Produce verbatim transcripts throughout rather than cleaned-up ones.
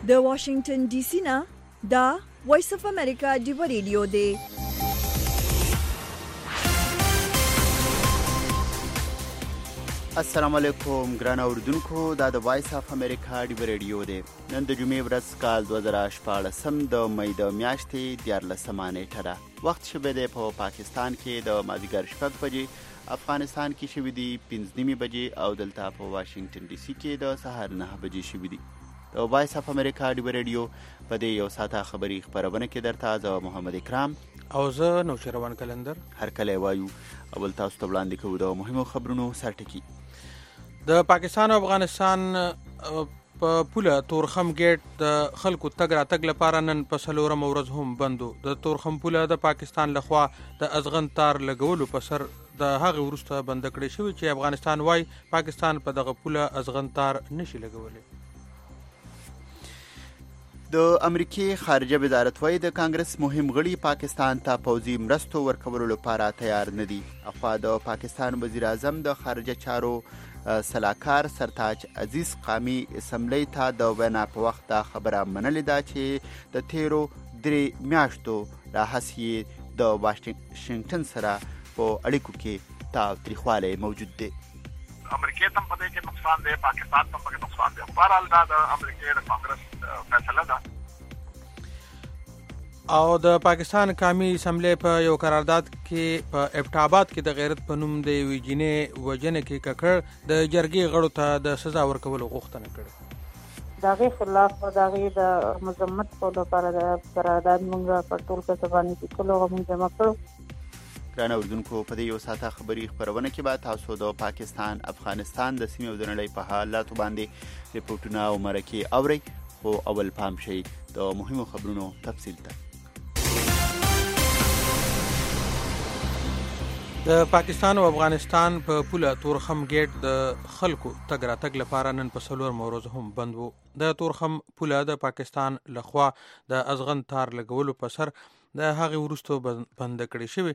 د واشنگټن ډي سي نه دا وایس اف امریکا دی ریډیو دی. السلام علیکم ګران اوردونکو، دا د وایس اف امریکا دی ریډیو دی. نن د جمعې ورځ کال دوه زره شپاړسم د مې د میاشتې دیارلسمه نیټه ده. وخت شبه دی په پاکستان کې د مازدیګر شپږ بجې، افغانستان کې شوي دي پنځه نیمې بجې او دلته په واشنگټن ډي سي کې د سهار نه بجې شوي دي. د وایس اف امریکا دی ریډیو په دې یو ساعته خبري خبرونه کې درته زه محمد اکرام او زه نوشروان کلندر هر کله وایو. اول تاسو ته وړاندې کوو د مهمو خبرونو سرټکی. د پاکستان او افغانستان په پوله تورخم گیټ د خلکو تګ راتګ لپاره نن په څلورم ورځ هم بندو. د تورخم پوله د پاکستان لخوا د ازغن تار لګولو په سر د هغه وروسته بند کړی شوی چې افغانستان وای پاکستان په دغه پوله ازغن تار نشي لګولی. د امریکای خارجه وزارت وایي د کانګرس مهم غړي پاکستان ته پوځي مرستو ورکولو لپاره تیار نه دي. اخوا د پاکستان وزیر اعظم د خارجه چارو سلاکار سرتاج عزیز قامی اسمبلی ته د وینا په وخت دا خبره منلې ده چې د تیرو درې میاشتو راهیسې د واشنگټن سره په اړیکو کې تاوتریخوالی موجود دی. امریکای ته په دې کې نقصان دی، پاکستان ته په نقصان دی. بهرحال دا د امریکای د کانګرس فیصله ده. او د پاکستان قومي اسمبلی په یو قرارداد کې په ابټاباد کې د غیرت په نوم د یوې جینۍ وژنې کې ککړ د جرګې غړو ته د سزا ورکولو غوښتنه کړې. د هغې خلاف د هغې د مذمت کولو لپاره د قرارداد موږ په ټول کسه باندې لیکلو هغه موږ جمع کړو. ګرانه اردونکو، په دې یو ساعته خبري خبرونه کې به تاسو د پاکستان، افغانستان د سیمې او د نړۍ په حالاتو باندې ریپورټونه او مرکې اورئ. خو اول پام شئ د مهمو خبرونو تفصیل ته. د پاکستان او افغانستان په پوله تورخم گیټ د خلکو تګ راتګ لپاره نن په څلورمه ورځ هم بند و. د تورخم پوله د پاکستان لخوا د ازغن تار لګولو په سر د هغې وروسته بند کړی شوی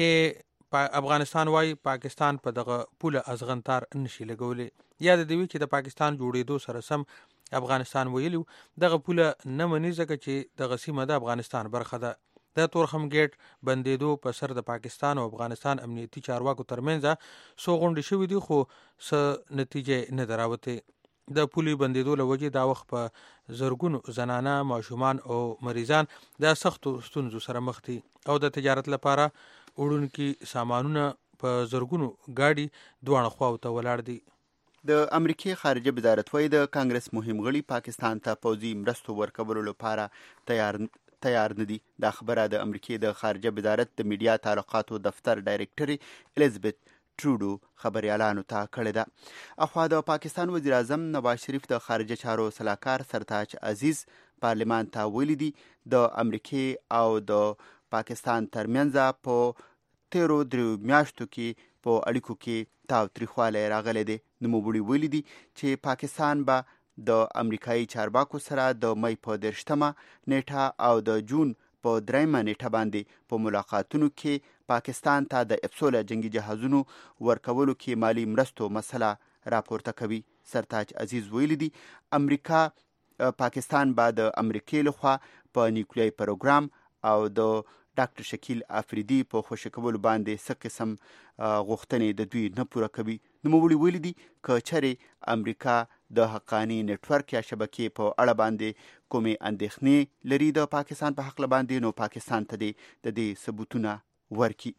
چې افغانستان وایي پاکستان په دغه پوله ازغن تار نشي لګولی. یا د دوی چې د پاکستان جوړېدو سره سم افغانستان ویلو دغه پوله نه مني ځکه چې دغه سیمه د افغانستان برخه ده. د تورخم گیټ بندېدو په سر د پاکستان او افغانستان امنیتي چارواکو ترمنځ څو غونډې شوې دي خو څه نتیجه نه ده راوتې. د پولې بندېدو له وجې دا وخت په زرګونو زنانه، ماشومان او مریضان د سختو ستونزو سره مخ دي او د تجارت لپاره وړونکي سامانونه په زرګونو ګاډي دواړه خواو ته ولاړ دي. د امریکای خارجه وزارت وایي د کانګرس مهم غړي پاکستان ته پوځي مرستو ورکولو لپاره تیار تیار نه دي. دا خبره د امریکای د خارجه وزارت د میډیا تعلقاتو دفتر ډایرکټري الیزابت ټروډو خبريالانو ته کړې ده. اخوا د پاکستان وزیر اعظم نواز شریف د خارجه چارو سلاکار سرتاج عزیز پارلمان ته ویلي دي د امریکای او د پاکستان ترمنځ په تیرو درې میاشتو کې په اړیکو کې تاوتریخوالی راغلی دی. نوموړي ویلي دي چې پاکستان به د امریکایي چارواکو سره د مې په دېرشتمه نیټه او د جون په دریمه نیټه باندې په ملاقاتونو کې پاکستان ته د افسوله جنگي جهازونو ورکولو کې مالی مرستو مسله راپورته کوي. سرتاج عزیز ویلي دي امریکا پاکستان به د امریکای لخوا په نیوکلیري پروګرام او د ډاکټر شکیل افریدي په خوشی کولو باندې څه قسم غوښتنې د دوی نه پوره کوي. نوموړي ویلي دي که چېرې امریکا د حقاني نټورک یا شبکې په اړه باندې کومې اندېښنې لري د پاکستان په حق باندې، نو پاکستان ته د دې ثبوتونه ورکړي.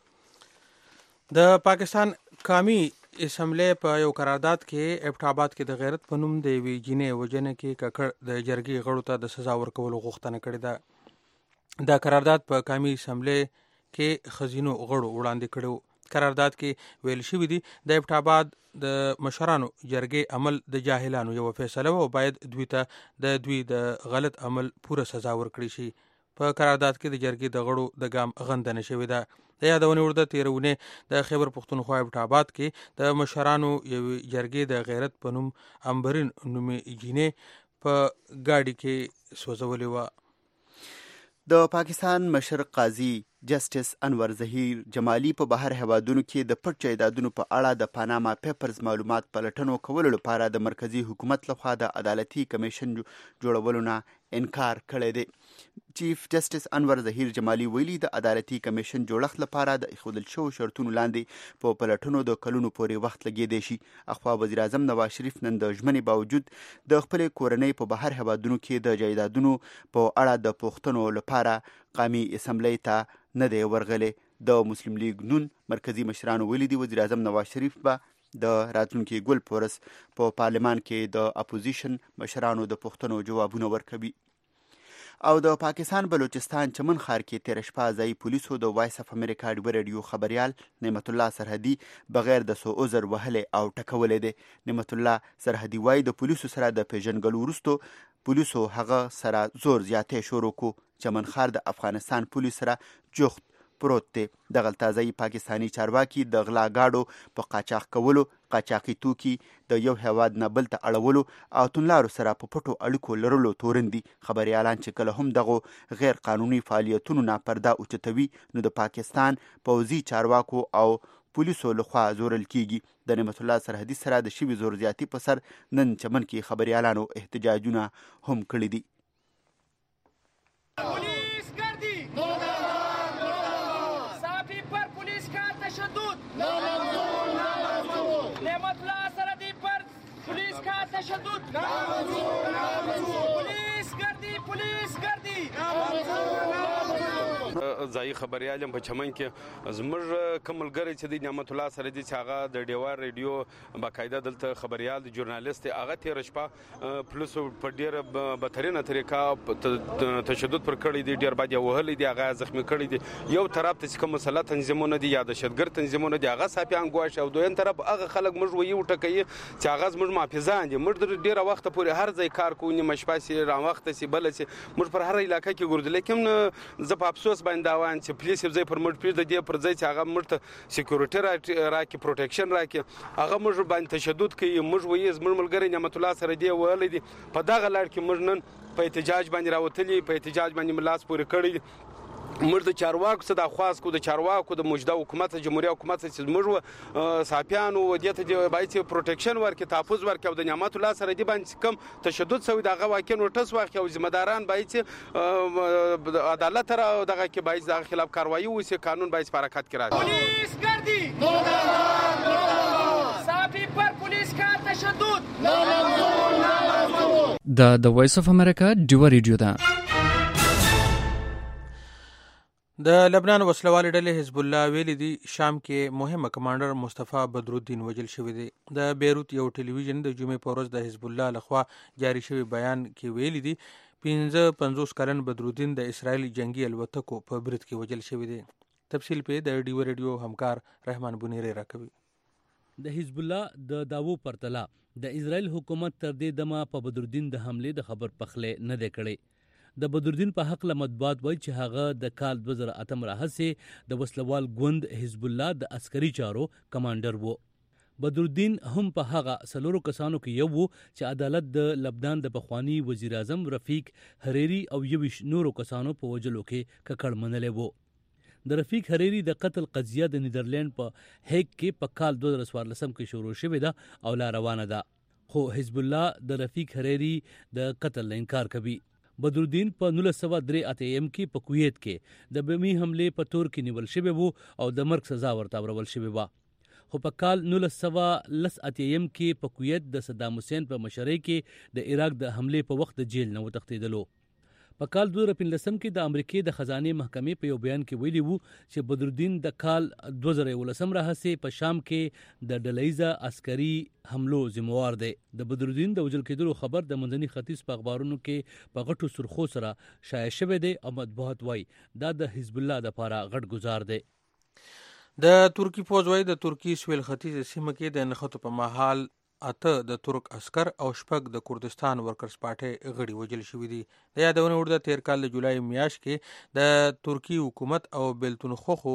د پاکستان قومي اسمبلی په یو قرارداد کې ابټاباد کې د غیرت په نوم د یوې جینۍ وژنې کې ککړ د جرګې غړو ته د سزا ورکولو غوښتنه کړې ده. دا قرارداد په قومي اسمبلی کې خزینو غړو وړاندې کړو. قرارداد کې ویل شوي دي د ابټاباد د مشرانو جرګې عمل د جاهلانو یو فیصله و او باید دوی ته د دوی د غلط عمل پوره سزا ورکړي شي. په قرارداد کې د جرګې د غړو د ګام غندنه شوې ده. د یادونې وړ ده تېرونې د خیبر پښتونخوا ابټاباد کې د مشرانو یوې جرګې د غیرت په نوم امبرین نومې جینۍ په ګاډي کې سوځولې وه. د پاکستان مشر قاضي جسټس انور ظهیر جمالي په بهر هیوادونو کې د پټ جایدادونو په اړه د پاناما پیپرز معلومات پلټنو کولو لپاره د مرکزی حکومت لخوا د عدالتي کمیشن جوړولو نه انکار کړی دی. چیف جسټس انور ظهیر جمالي ویلي د عدالتي کمیشن جوړښت لپاره د ایښودل شوو شرطونو لاندې په پلټنو د کلونو پورې وخت لګیدی شي. اخوا وزیر اعظم نواز شریف نن د ژمنې باوجود د خپلې کورنۍ په بهر هیوادونو کې د جایدادونو په اړه د پوښتنو لپاره قومي اسمبلی ته نه دی ورغلی. د مسلم لیگ نون مرکزی مشرانو ویلي دي وزیر اعظم نواز شریف به د راتلونکي ګل پورس په پارلمان کې د اپوزیشن مشرانو د پوښتنو جوابونه ورکوي. او د پاکستان بلوچستان چمن ښار کې تېره شپه ځایي پولیسو د وایس اف امریکا ډیوه ریډیو خبریال نعمت الله سرحدي بغیر د سو عذر وهلی او ټکولی دی. نعمت الله سرحدي وایي د پولیسو سره د پیژنګلو وروستو پولیسو هغه سره زور زیاتی شروع کو. چمن ښار د افغانستان پولیس سره جوخت پروت دی. دغلته ځایي پاکستاني چارواکي د غلا ګاډو په قاچاق کولو، قاچاقي توکي د یو هیواد نه بل ته اړولو او توندلارو سره په پټو اړیکو لرلو تورن دي. خبریالان چې کله هم دغو غیر قانوني فعالیتونو نه پرده اوچتوي نو د پاکستان پوځي چارواکو او پولیسو لخوا زورل کیږي. د نعمت الله سرحدي سره د شوي زور زیاتي په سر نن چمن کې خبریالانو احتجاجونه هم کړي دي. تشدد پولیس ګردي پولیس ګردي ځای خبريال په چمن کې زموږ کوملګری چې د نعمت الله سره دي چې هغه د ډیوا ریډیو باقاعده دلته خبريال د ژورنالیست هغه تیر شپه پولیس په ډیره بهترینه طریقه تشدد پر کړی دي، ډیر باندې وهلي دي، هغه زخمی کړی دي. یو طرف ته کوم مسله تنظیمونه دي یا د شتګر تنظیمونه دي هغه صافیان ګواښ او دویم طرف هغه خلک موږ ویو ټکوي چې هغه زموږ محافظان دي. موږ ډیره وخت پورې هر ځای کار کوو، نیمه شپه سي را وخت سي بل سي موږ پر هر علاقه کې ګرځو، لیکن زه په افسوس باندې وان چې پولیس یې ځای پر موږ پیر د دې پر ځای چې هغه موږ ته سکیورټي راکړي، پروټیکشن راکړي، هغه موږ باندې تشدد کوي. موږ وایي زموږ ملګری نعمت الله سره دی ویلي دي په دغه لړ کې موږ نن په احتجاج باندې راوتلي، په احتجاج باندې ملاس پورې کړی. موږ د چارواکو څخه د خواست کو د چارواکو د موجوده حکومت جمهوریت حکومت چې موږ صافیانو ودیته د باید پروټیکشن ورکړي، تحفظ ورکړي او د نعمت الله سره دی باندې کم تشدد سوی دغه واقع نوټس واخلي او ذمہ داران باید عدالت را دغه کې باید د خلاف کاروایی وشي، قانون باید په حرکت کې راځي. پولیس ګردي صافي پر پولیس کا تشدد د د وایس اف امریکا ډیوه ریډیو ده. د لبنان وسلوالې ډلې حزب الله ویلي دي شام کې مهمه کمانډر مصطفی بدرالدین وژل شوی دی. د بیروت یو ټلویزیون د جمعې په ورځ د حزب الله لخوا جاری شوی بیان کې ویلي دي پنځه پنځوس کلن بدرالدین د اسرائیل جنگي الوتکو په برید کې وژل شوی دی. تفصیل په د ډیو ریډیو همکار رحمان بنيري راکوي. د حزب الله د داوو پرتلا د اسرائیل حکومت تر دې دمه په بدرالدین د حمله د خبر پخله نه دی کړی. د بدرالدین په حق له مطبوعات وایي چې هغه د کال دوه زره اتم راهیسې د وسلوال ګوند حزب الله د عسکري چارو کمانډر وو. بدرالدین هم په هغه څلورو کسانو کې یو وو چې عدالت د لبنان د پخوانی وزیر اعظم رفیق حریری او یویش نورو کسانو په وجلو کې ککړ منلی وو. د رفیق حریری د قتل قضیه د نیدرلند په هیګ کې په کال دوه زره څوارلسم کې شروع شوې ده او لا روانه ده، خو حزب الله د رفیق حریری د قتل نه انکار کوي. بدرالدین په نولس سوه درې اتیم کې په کویت کې د بمي حملې په تور کې نیول شوی وو او د مرګ سزا ورته ورول شوی وه. خو په کال نولس سوه لس اتیم کې په کویت د صدام حسین په مشرۍ کې د عراق د حملې په وخت د جیل نه وتښتېدلو. په کال دوه زره پنځلسم کې د امریکای د خزانې محکمې په یو بیان کې ویلي وو چې بدرالدین د کال دوه زره یولسم راهیسې په شام کې د ډلهیزه عسکري حملو ذمہوار دی. د بدرالدین د وژل کېدلو خبر د منځني ختیځ په اخبارونو کې په غټو سرخو سره شایع شوی دی او مطبوعات وایي دا د حزب الله لپاره غټ ګزار دی. د ترکی پوځ وایي د ترکی سویل ختیځ سیمه کې د نښتو په مهال اته د ترک عسکر او شپږ د کردستان ورکرز پارټۍ غړي وژل شوي دي. د یادونې وړ ده تیر کال د جولای میاشت کې د ترکی حکومت او بیلتونخوخو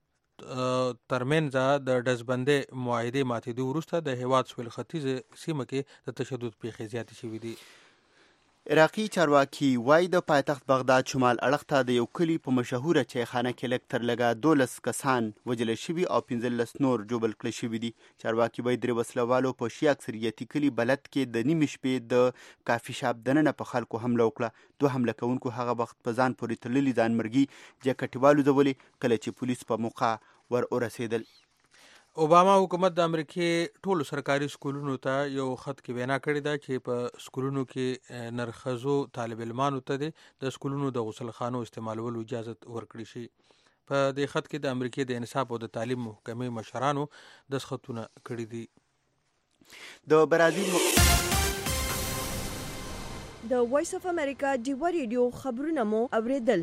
ترمنځ د ډزبندۍ معاهدې ماتېدو وروسته د هیواد سویل ختیځ سیمه کې د تشدد پیښې زیاتې شوي دي. عراقي چارواکي وایي د پایتخت بغداد شمال اړخ ته د یو کلي په مشهوره چایخانه کې لږ تر لږه دولس کسان وژل شوي او پنځلس نور ژوبل کړل شوي دي. چارواکي وایي درې وسلوالو په شي اکثریتي کلي بلد کې د نیمې شپې د کافي شاپ دننه په خلکو حمله وکړه. دوه حمله کوونکو هغه وخت په ځان پورې تړلي ځانمرګي جاکټوالو ځولې کله چې پولیس په موقع ور ورسېدل. اوباما حکومت د امریکې ټولو سرکاري سکولونو ته یو خط کې وینا کړې ده چې په سکولونو کې نرخزو طالب علمانو ته د سکولونو د غسل خانو استعمالولو اجازه ورکړي شي. په دې خط کې د امریکې د انصاف او د تعلیم محکمې مشرانو دستخطونه کړي دي. د برازیل م... د وایس اف امریکا ډیوا ریډیو خبرونه مو اوریدل.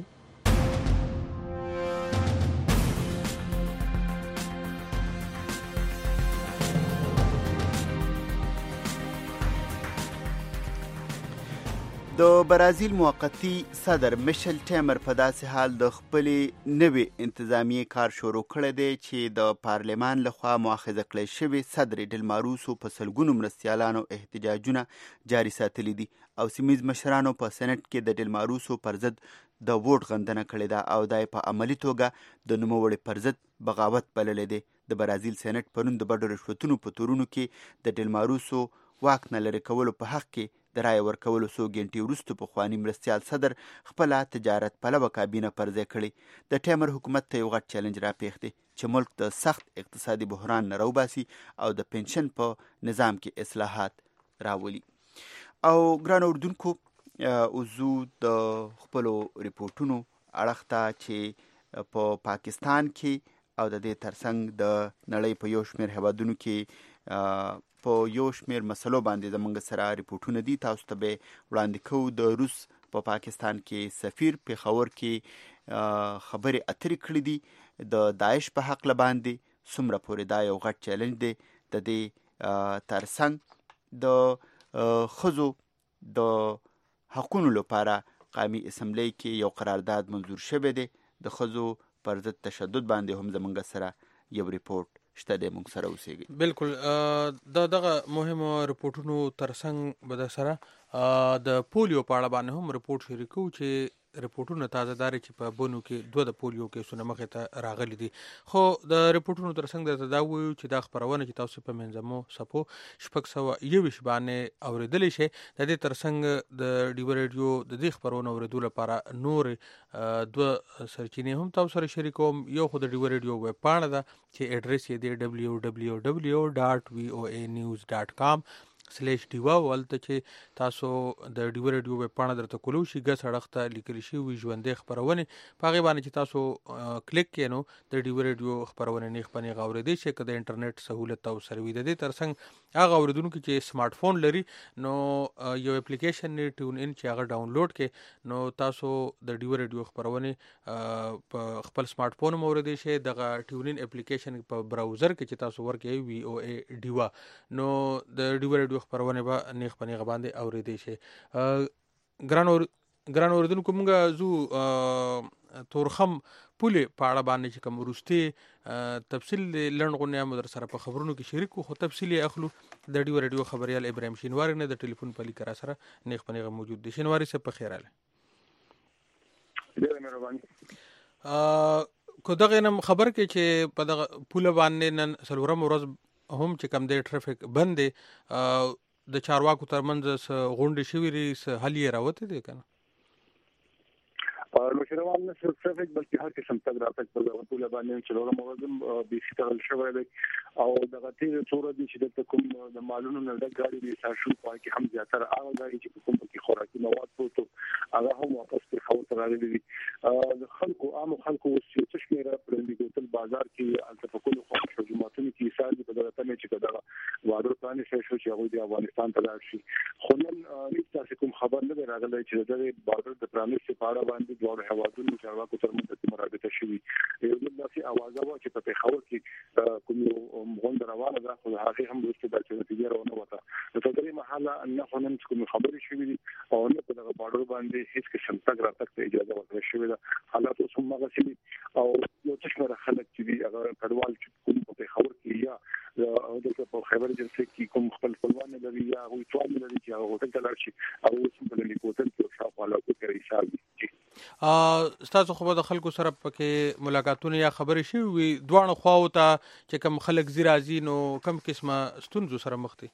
د برازیل موقتی صدر میشل ټیمر په داسې حال د خپلې نوې انتظامیې کار شروع کړی دی چې د پارلمان لخوا مؤاخذه کړی شوی صدر ډیلماروسو په سلګونو مرستیالانو احتجاجونه جاري ساتلي دي او سیمهییز مشرانو په سېنټ کې د ډیلماروسو پر ضد د ووټ غندنه کړې ده او دا په عملی توګه د نوموړي پر ضد بغاوت بللی دی. د برازیل سېنټ پرون د بډو رشوتونو په تورونو کې د ډیلماروسو واک نه لرې کولو په حق کې د رایې ورکولو څو ګنټې وروسته پخواني مرستیال صدر خپله تجارت پلوه کابینه پر ځای کړې. د ټیمر حکومت ته یو غټ چیلنج راپېښ دی چې ملک د سخت اقتصادي بحران نه راوباسي او د پنشن په نظام کې اصلاحات راولي. او ګرانو اردوونکو اوزو د خپلو ریپورټونو اړخ ته چې په پاکستان کې او د دې ترڅنګ د نړۍ په یو شمېر هیوادونو کې په یو شمېر مسلو باندې زموږ سره ریپورټونه دي. تاسو ته به وړاندې کوو. د روس په پا پاکستان کې سفیر پېښور کې خبرې اترې کړې دي د داعش په حق باندې څومره پورې دا یو غټ چیلنج دی. د دې ترڅنګ د ښځو د حقونو لپاره قومي اسمبلی کې یو قرارداد منظور شوی دی. د ښځو پر ضد تشدد باندې هم زموږ سره یو ریپورټ شته دی. موږ سره اوسېږي. بالکل د دغه مهمو رپورټونو ترڅنګ به د سره د پولیو په اړه باندې هم رپورټ شریکو چې رپورټونه تازه داري چې په بونو کې دوه د پولیو کیسونه مخې ته راغلي دي. خو د رپورټونو ترڅنګ درته دا وایو چې دا خپرونه چې تاسو په منځمو سپو شپږ سوه یوویشت باندې اورېدلی شئ. د دې ترڅنګ د ډیوا ریډیو د دې خپرونو اورېدو لپاره نور دوه سرچینې هم تاسو سره شریکوم. یو خو د ډیوا ریډیو ویب پاڼه ده چې اډرس یې دی ډبلیو ډبلیو ډبلیو ډاټ وی او ای نیوز ډاټ کام سلیش ډیوا. ولته چې تاسو د ډیوا ریډیو ویب پاڼه درته کولو شي ګس اړخ ته لیکل شوي ژوندۍ خپرونې په هغې باندې چې تاسو کلیک کړئ نو د ډیوا ریډیو خپرونې نیغ په نیغه اورېدی شئ که د انټرنیټ سهولت او سره وي. د دې ترڅنګ هغه اورېدونکي چې سمارټ فون لري نو یو اپلیکیشن دی ټیون ان چې هغه ډاونلوډ کړئ نو تاسو د ډیوا ریډیو خپرونې په خپل سمارټ فون هم اورېدی شئ. دغه ټیون ان اپلیکیشن په براوزر کې چې تاسو ورکوئ وی او ای ډیوا نو د ډیوا ریډیو خپرونه به نیغ په نیغه باندې اورېدی شي. ګران اورېدونکو موږ زو تورخم پولې په اړه باندې چې کوم وروستي تفصیل لنډ غونې هم در سره په خبرونو کې شریک خو تفصیل یې اخلو د ډیوا ریډیو خبریال ابراهیم شینواري نه د ټلیفون په لیکه را سره نیغ په نیغه موجود دی. شینواري صاحب په خیر راغلی. ډېره مهرباني. که دغه نم خبر کې چې په دغه پوله باندې نن څلورم ورځ هم چې کم دی ټرافیک بند دی د چارواکو ترمنځ غونډې شوي دي څه حل یې راوتی دی که نه؟ نوشیروان نه صرف ټرافیک بلکې هر قسم تګ راتګ په دغه پوله باندې څلورم ورځ هم بیخي تړل شوی دی او دغه تېرې څو ورځې چې دلته کوم د مالونو نه ډک ګاډي دي ایسار شو په هغه کې هم زیاتره هغه ګاډي چې په کوم پکې خوراکي مواد پروت وو هغه هم واپس پېښور ته راغلي دي. د خلکو عامو خلکو اوس یو څه شمېره پرندي کوتل بازار کې هلته په کلو خواښو جوماتونو کې ایسار دي په دغه تمې چې که دغه واده پرانیستی شو چې هغوی د افغانستان ته لاړ شي. خو نن هېڅ داسې کوم خبر نه دی راغلی چې د دغې بارډر د پرانیستې په اړه باندې دواړو هېوادونو چارواکو ترمنځ د مرابطه شوي. یو ځل داسې اوازه وه چې په پېښور کې کوم یو غونډه روانه ده خو د هغې هم وروسته داسې نتیجه راونه وته. د تر مهاله نه خو نن کومې خبرې شوي دي او نه په دغه بارډر باندې هېڅ قسم تګ راتګ ته اجازه ورکړل شوې ده. حالات اوس هم هغسې دي او یو څه شمېره خلک چې دي هغه کډوال چې کوم په پېښور کې یا دلته په خیبر ایجنسی کې کوم خپل خپلوان لري یا هغه ټول لري چې هغه هوټل ته لاړ شي او اوس په دې هوټل کې شاوخوا علاقو کې حساب دي. ا تاسو خو د خلکو سره پکې ملاقاتونه یا خبرې شي وي دوه خواو ته چې کوم خلک زی راځي نو کم قسمه ستونزو سره مخ دي؟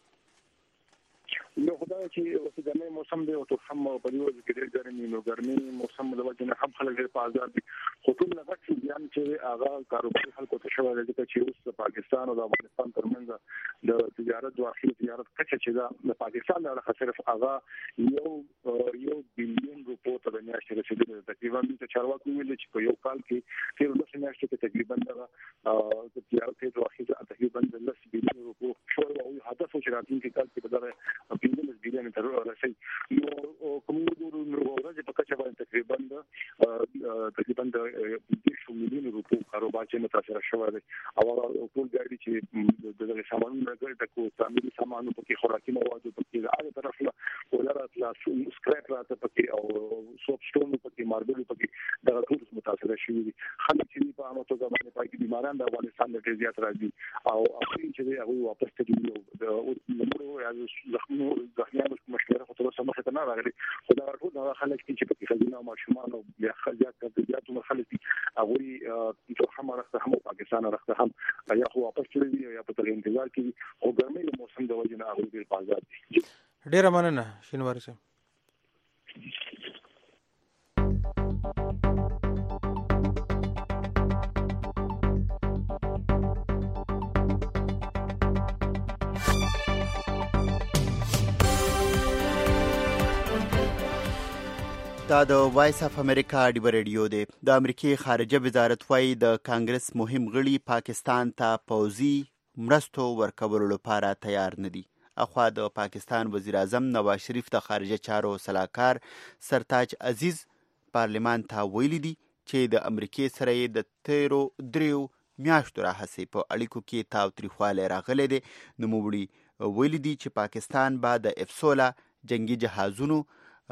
نو خدای چې اوس د مې موسم دی او ته هم په دې وخت کې ډېر ګرمي نو ګرمي موسم د وجه نه هم خلک ډېر په آزاد دي. خو ټول نه غواړي بیان چې هغه کاروبار خلکو ته شوی دی چې اوس پاکستان او افغانستان ترمنځ د تجارت او اخري تجارت کچه چې د پاکستان له صرف هغه یو یو بلین روپو ته د میاشتې رسیدلی تقریبا د چارواکو ویل چې په یو کال کې تیر لس میاشتې کې تقریبا د تجارت او اخري تقریبا د لس بلین روپو شو او هدف چې راتلونکي کال کې بدره پنځه بلین تر رسي. نو کوم ډول ورځ په کچه باندې تقریبا د تقریبا د دېرش میلیون روپو کاروبار چې متاثر شوی دی او ټول ګاډي چې د سامانونو راځي د کو تعمیري سامانونو په خوراکي موادو په کې هغه طرف له ولرات لا سکراپ راته پکې او سوپ سټون پکې ماربل پکې د ټول متاثر شوی دي. خلک چې په عامه توګه باندې پای بیماران د افغانستان د زیات راځي او اخري چې هغه واپس کېږي د نمبر یا زخمو ځخمیانو مشوره خو تر اوسه مخه ته نه راغلي. خو دا ټول خلک چې په خزینه ماشومان او بیا خلک د زیاتو مرحله هغه چې هم راځي هم پاکستان راځي هم یا خو واپس کېږي یا په تل انتظار کې او ګرمي له موسم د وجه نه هغه ډېر بازار دي. ډېر مننه شینواری صاحب. دا د وایس اف امریکا ډیو ریډیو دی. د امریکای خارجه وزارت وايي د کانګرس مهم غړي پاکستان ته پوځي مرستو ورکولو لپاره تیار نه دي. اخوا د پاکستان وزیر اعظم نواز شریف د خارجه چارو سلاکار سرتاج عزیز پارلمان ته ویلي دي چې د امریکای سره د تیرو دریو میاشتو راهیسې په اړیکو کې تاوتریخوالی راغلی دی. نوموړي ویلي دي چې پاکستان به د افسوله جنگي جهازونو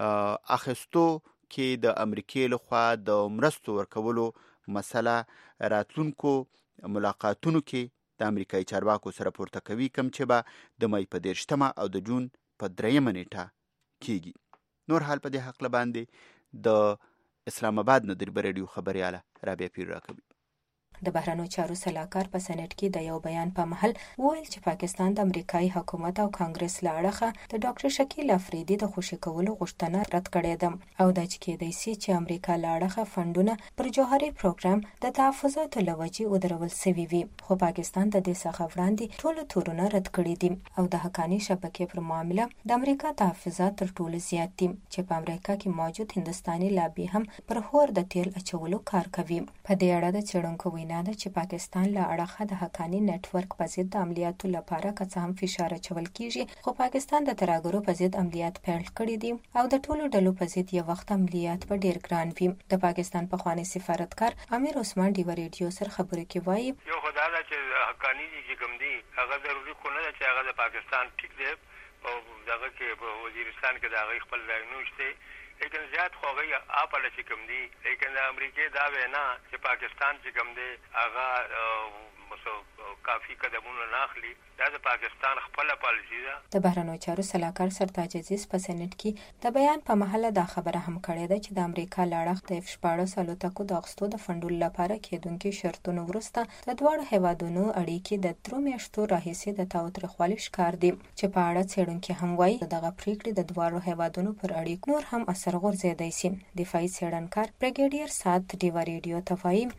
اخستو کې د امریکای لخوا د مرستو ورکولو مسله راتلونکو ملاقاتونو کې د امریکایي چارواکو سره پورته کوي، کوم چې به د مای په دېرشتمه او د جون په دریمه نیټه کیږي. نور حال په دې حق باندې د اسلام آباد نه د ریډیو خبرياله رابعه پیر راکوي. د بهرنیو چارو سلاکار په سنټ کې د یو بیان په محل وویل چې پاکستان د امریکایي حکومت او کانګرس له اړخه د ډاکټر شکیل افریدي د خوشي کولو غوښتنه رد کړې ده او دا چې کېدای شي چې امریکا له اړخه فندونه پر جوهري پروګرام د تحفظاتو لوجې ودرول سوي وي. خو پاکستان د دې څخه وړاندې ټول تورونه رد کړي دي او د حقاني شبکې پر معاملې د امریکا تحفظات تر ټولو زیات دي چې په امریکا کې موجود هندستاني لابي هم پر هور د تیل اچولو کار کوي. په دې اړه د څېړونکو نه ده چې پاکستان له اړخه د حقاني نت ورک په ضد د عملیاتو لپاره که څه هم فشار اچول کیږي، خو پاکستان د ترهګرو په ضد عملیات پیل کړي دي او د ټولو ډلو په ضد یو وخت عملیات به ډیر ګران وي. د پاکستان پخوانی سفارتکار امیر عثمان ډیو ریډیو سره خبرې کې وایي یو خدای دا چې حقاني چې کوم دي هغه ضروري خو نه چې هغه د پاکستان ټیک دی او دغه کې په وزیرستان کې د هغه خپل ځای نوشته لیکن زیات خوغی اپل چې کوم دی لیکن د امریکای دا وینا چې پاکستان چې کوم دی هغه مسو کافی قدمونه ناخلی دا د پاکستان خپل پالیسی ده. د بهرنیو چارو سلاکار سرتاج عزیز په سنټ کې د بیان په محله دا خبره هم کړې ده چې د امریکا لاړه د اف شپاړس الوتکو د اغستو د فندول لپاره کېدونکي شرطونو وروسته د دواړو هیوادونو اړیکې د ترو میاشتو راهیسې د تاوتریخوالي ښکار دي چې په اړه څېړونکي هم وایي دغه پریکړې د دواړو هیوادونو پر اړیکو نور هم اثر غورځېدای شي. دفاعي څېړنکار بریګیډیر سات ډیو ریډیو ته وایي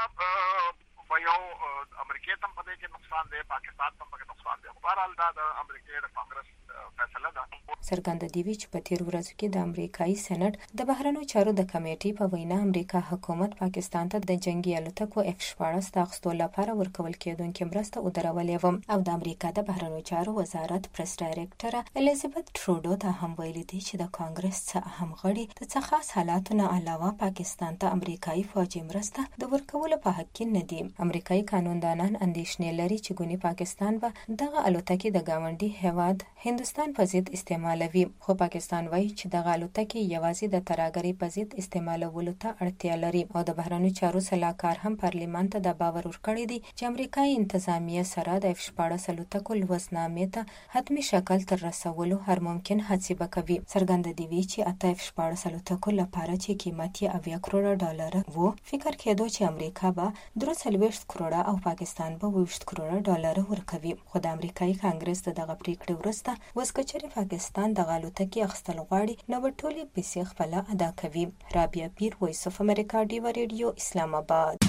امریکای تم په دې کې نقصان دی، پاکستان تم په کې نقصان دی. بهرحال دا د امریکای د کانګرس فیصله ده. څرګنده دی چې په تیر ورځو کې د امریکایي سېنات د بهرنیو چارو د کمیټې په وینا امریکا حکومت پاکستان ته د جنگي الوتکو اف شپاړس د اخیستو لپاره ورکول کېدونکې مرسته ودرولې وه او د امریکا د بهرنیو چارو وزارت پریس ډایرکټره الیزابت ټروډو ته هم ویلي دي چې د کانګرس څخه هم غړي د څه خاص حالاتو نه علاوه پاکستان ته امریکایي فوجي مرسته د ورکولو په حق کې نه دي. امریکایي قانوندانان اندېښنې لري چې ګونې پاکستان به دغه الوتکې د ګاونډي هیواد هندوستان په ضد استعمال استعمالوي. خو پاکستان وایي چې د الوتکې یوازې د ترهګرۍ په ضد استعمالولو ته اړتیا لري او د بهرنیو چارو سلاکار هم پارلیمان ته د باور ورکړی دی چې امریکایي انتظامیه سره د اف شپاړس الوتکو لوزنامې ته حتمی شکل تر رسولو هر ممکن هڅې وکوي. څرګنده دی چې اته اف شپاړس الوتکو لپاره چې قیمت یې اویا کروڑه ډالر وو، فکر کېدو چې امریکا به درې څلوېښت کروڑه او پاکستان به اووه کروڑه ډالر ورکوي. خو د امریکایي کانګرس د دغه پریکړې وروسته اوس که چېرې پاکستان دغه الوتکې اخیستل غواړي نو به ټولې پیسې خپله ادا کوي. رابعه پیر، وایس اف امریکا، ډیوه ریډیو، اسلام آباد.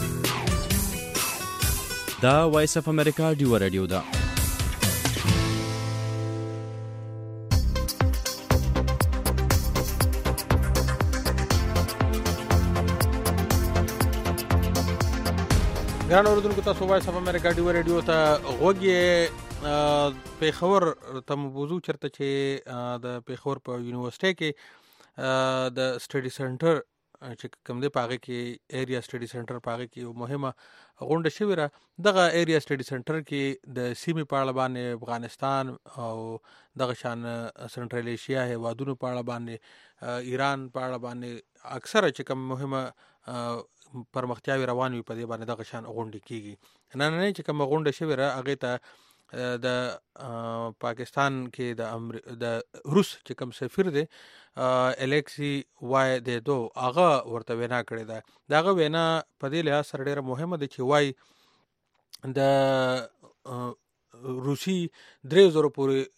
دا وایس اف امریکا ډیوه ریډیو ده. ګران اوریدونکو، تاسو وایس اف امریکا ډیوه ریډیو ته غوږ یې. پیښور ته موضوع چرته چې د پیښور په یونیورسيټي کې د سټډي سنټر چې کوم دی په هغه کې ایریا سټډي سنټر په هغه کې یو مهمه غونډه شوې ده. دغه ایریا سټډي سنټر کې د سیمې په اړه باندې افغانستان او دغه شان سنټرل ایشیا هیوادونو په اړه باندې ایران په اړه باندې اکثره چې کوم مهمه پرمختیاوي روان وي په دې باندې دغه شان غونډې کیږي. نن نه چې کوم غونډه شوې ده هغه ته د پاکستان کې د د روس چې کوم سفیر دی الیکسی وای د دو هغه ورته وینا کړې ده. دغه وینا په دې لحاظ سره ډیره مهمه ده چې وای د روسي درې زره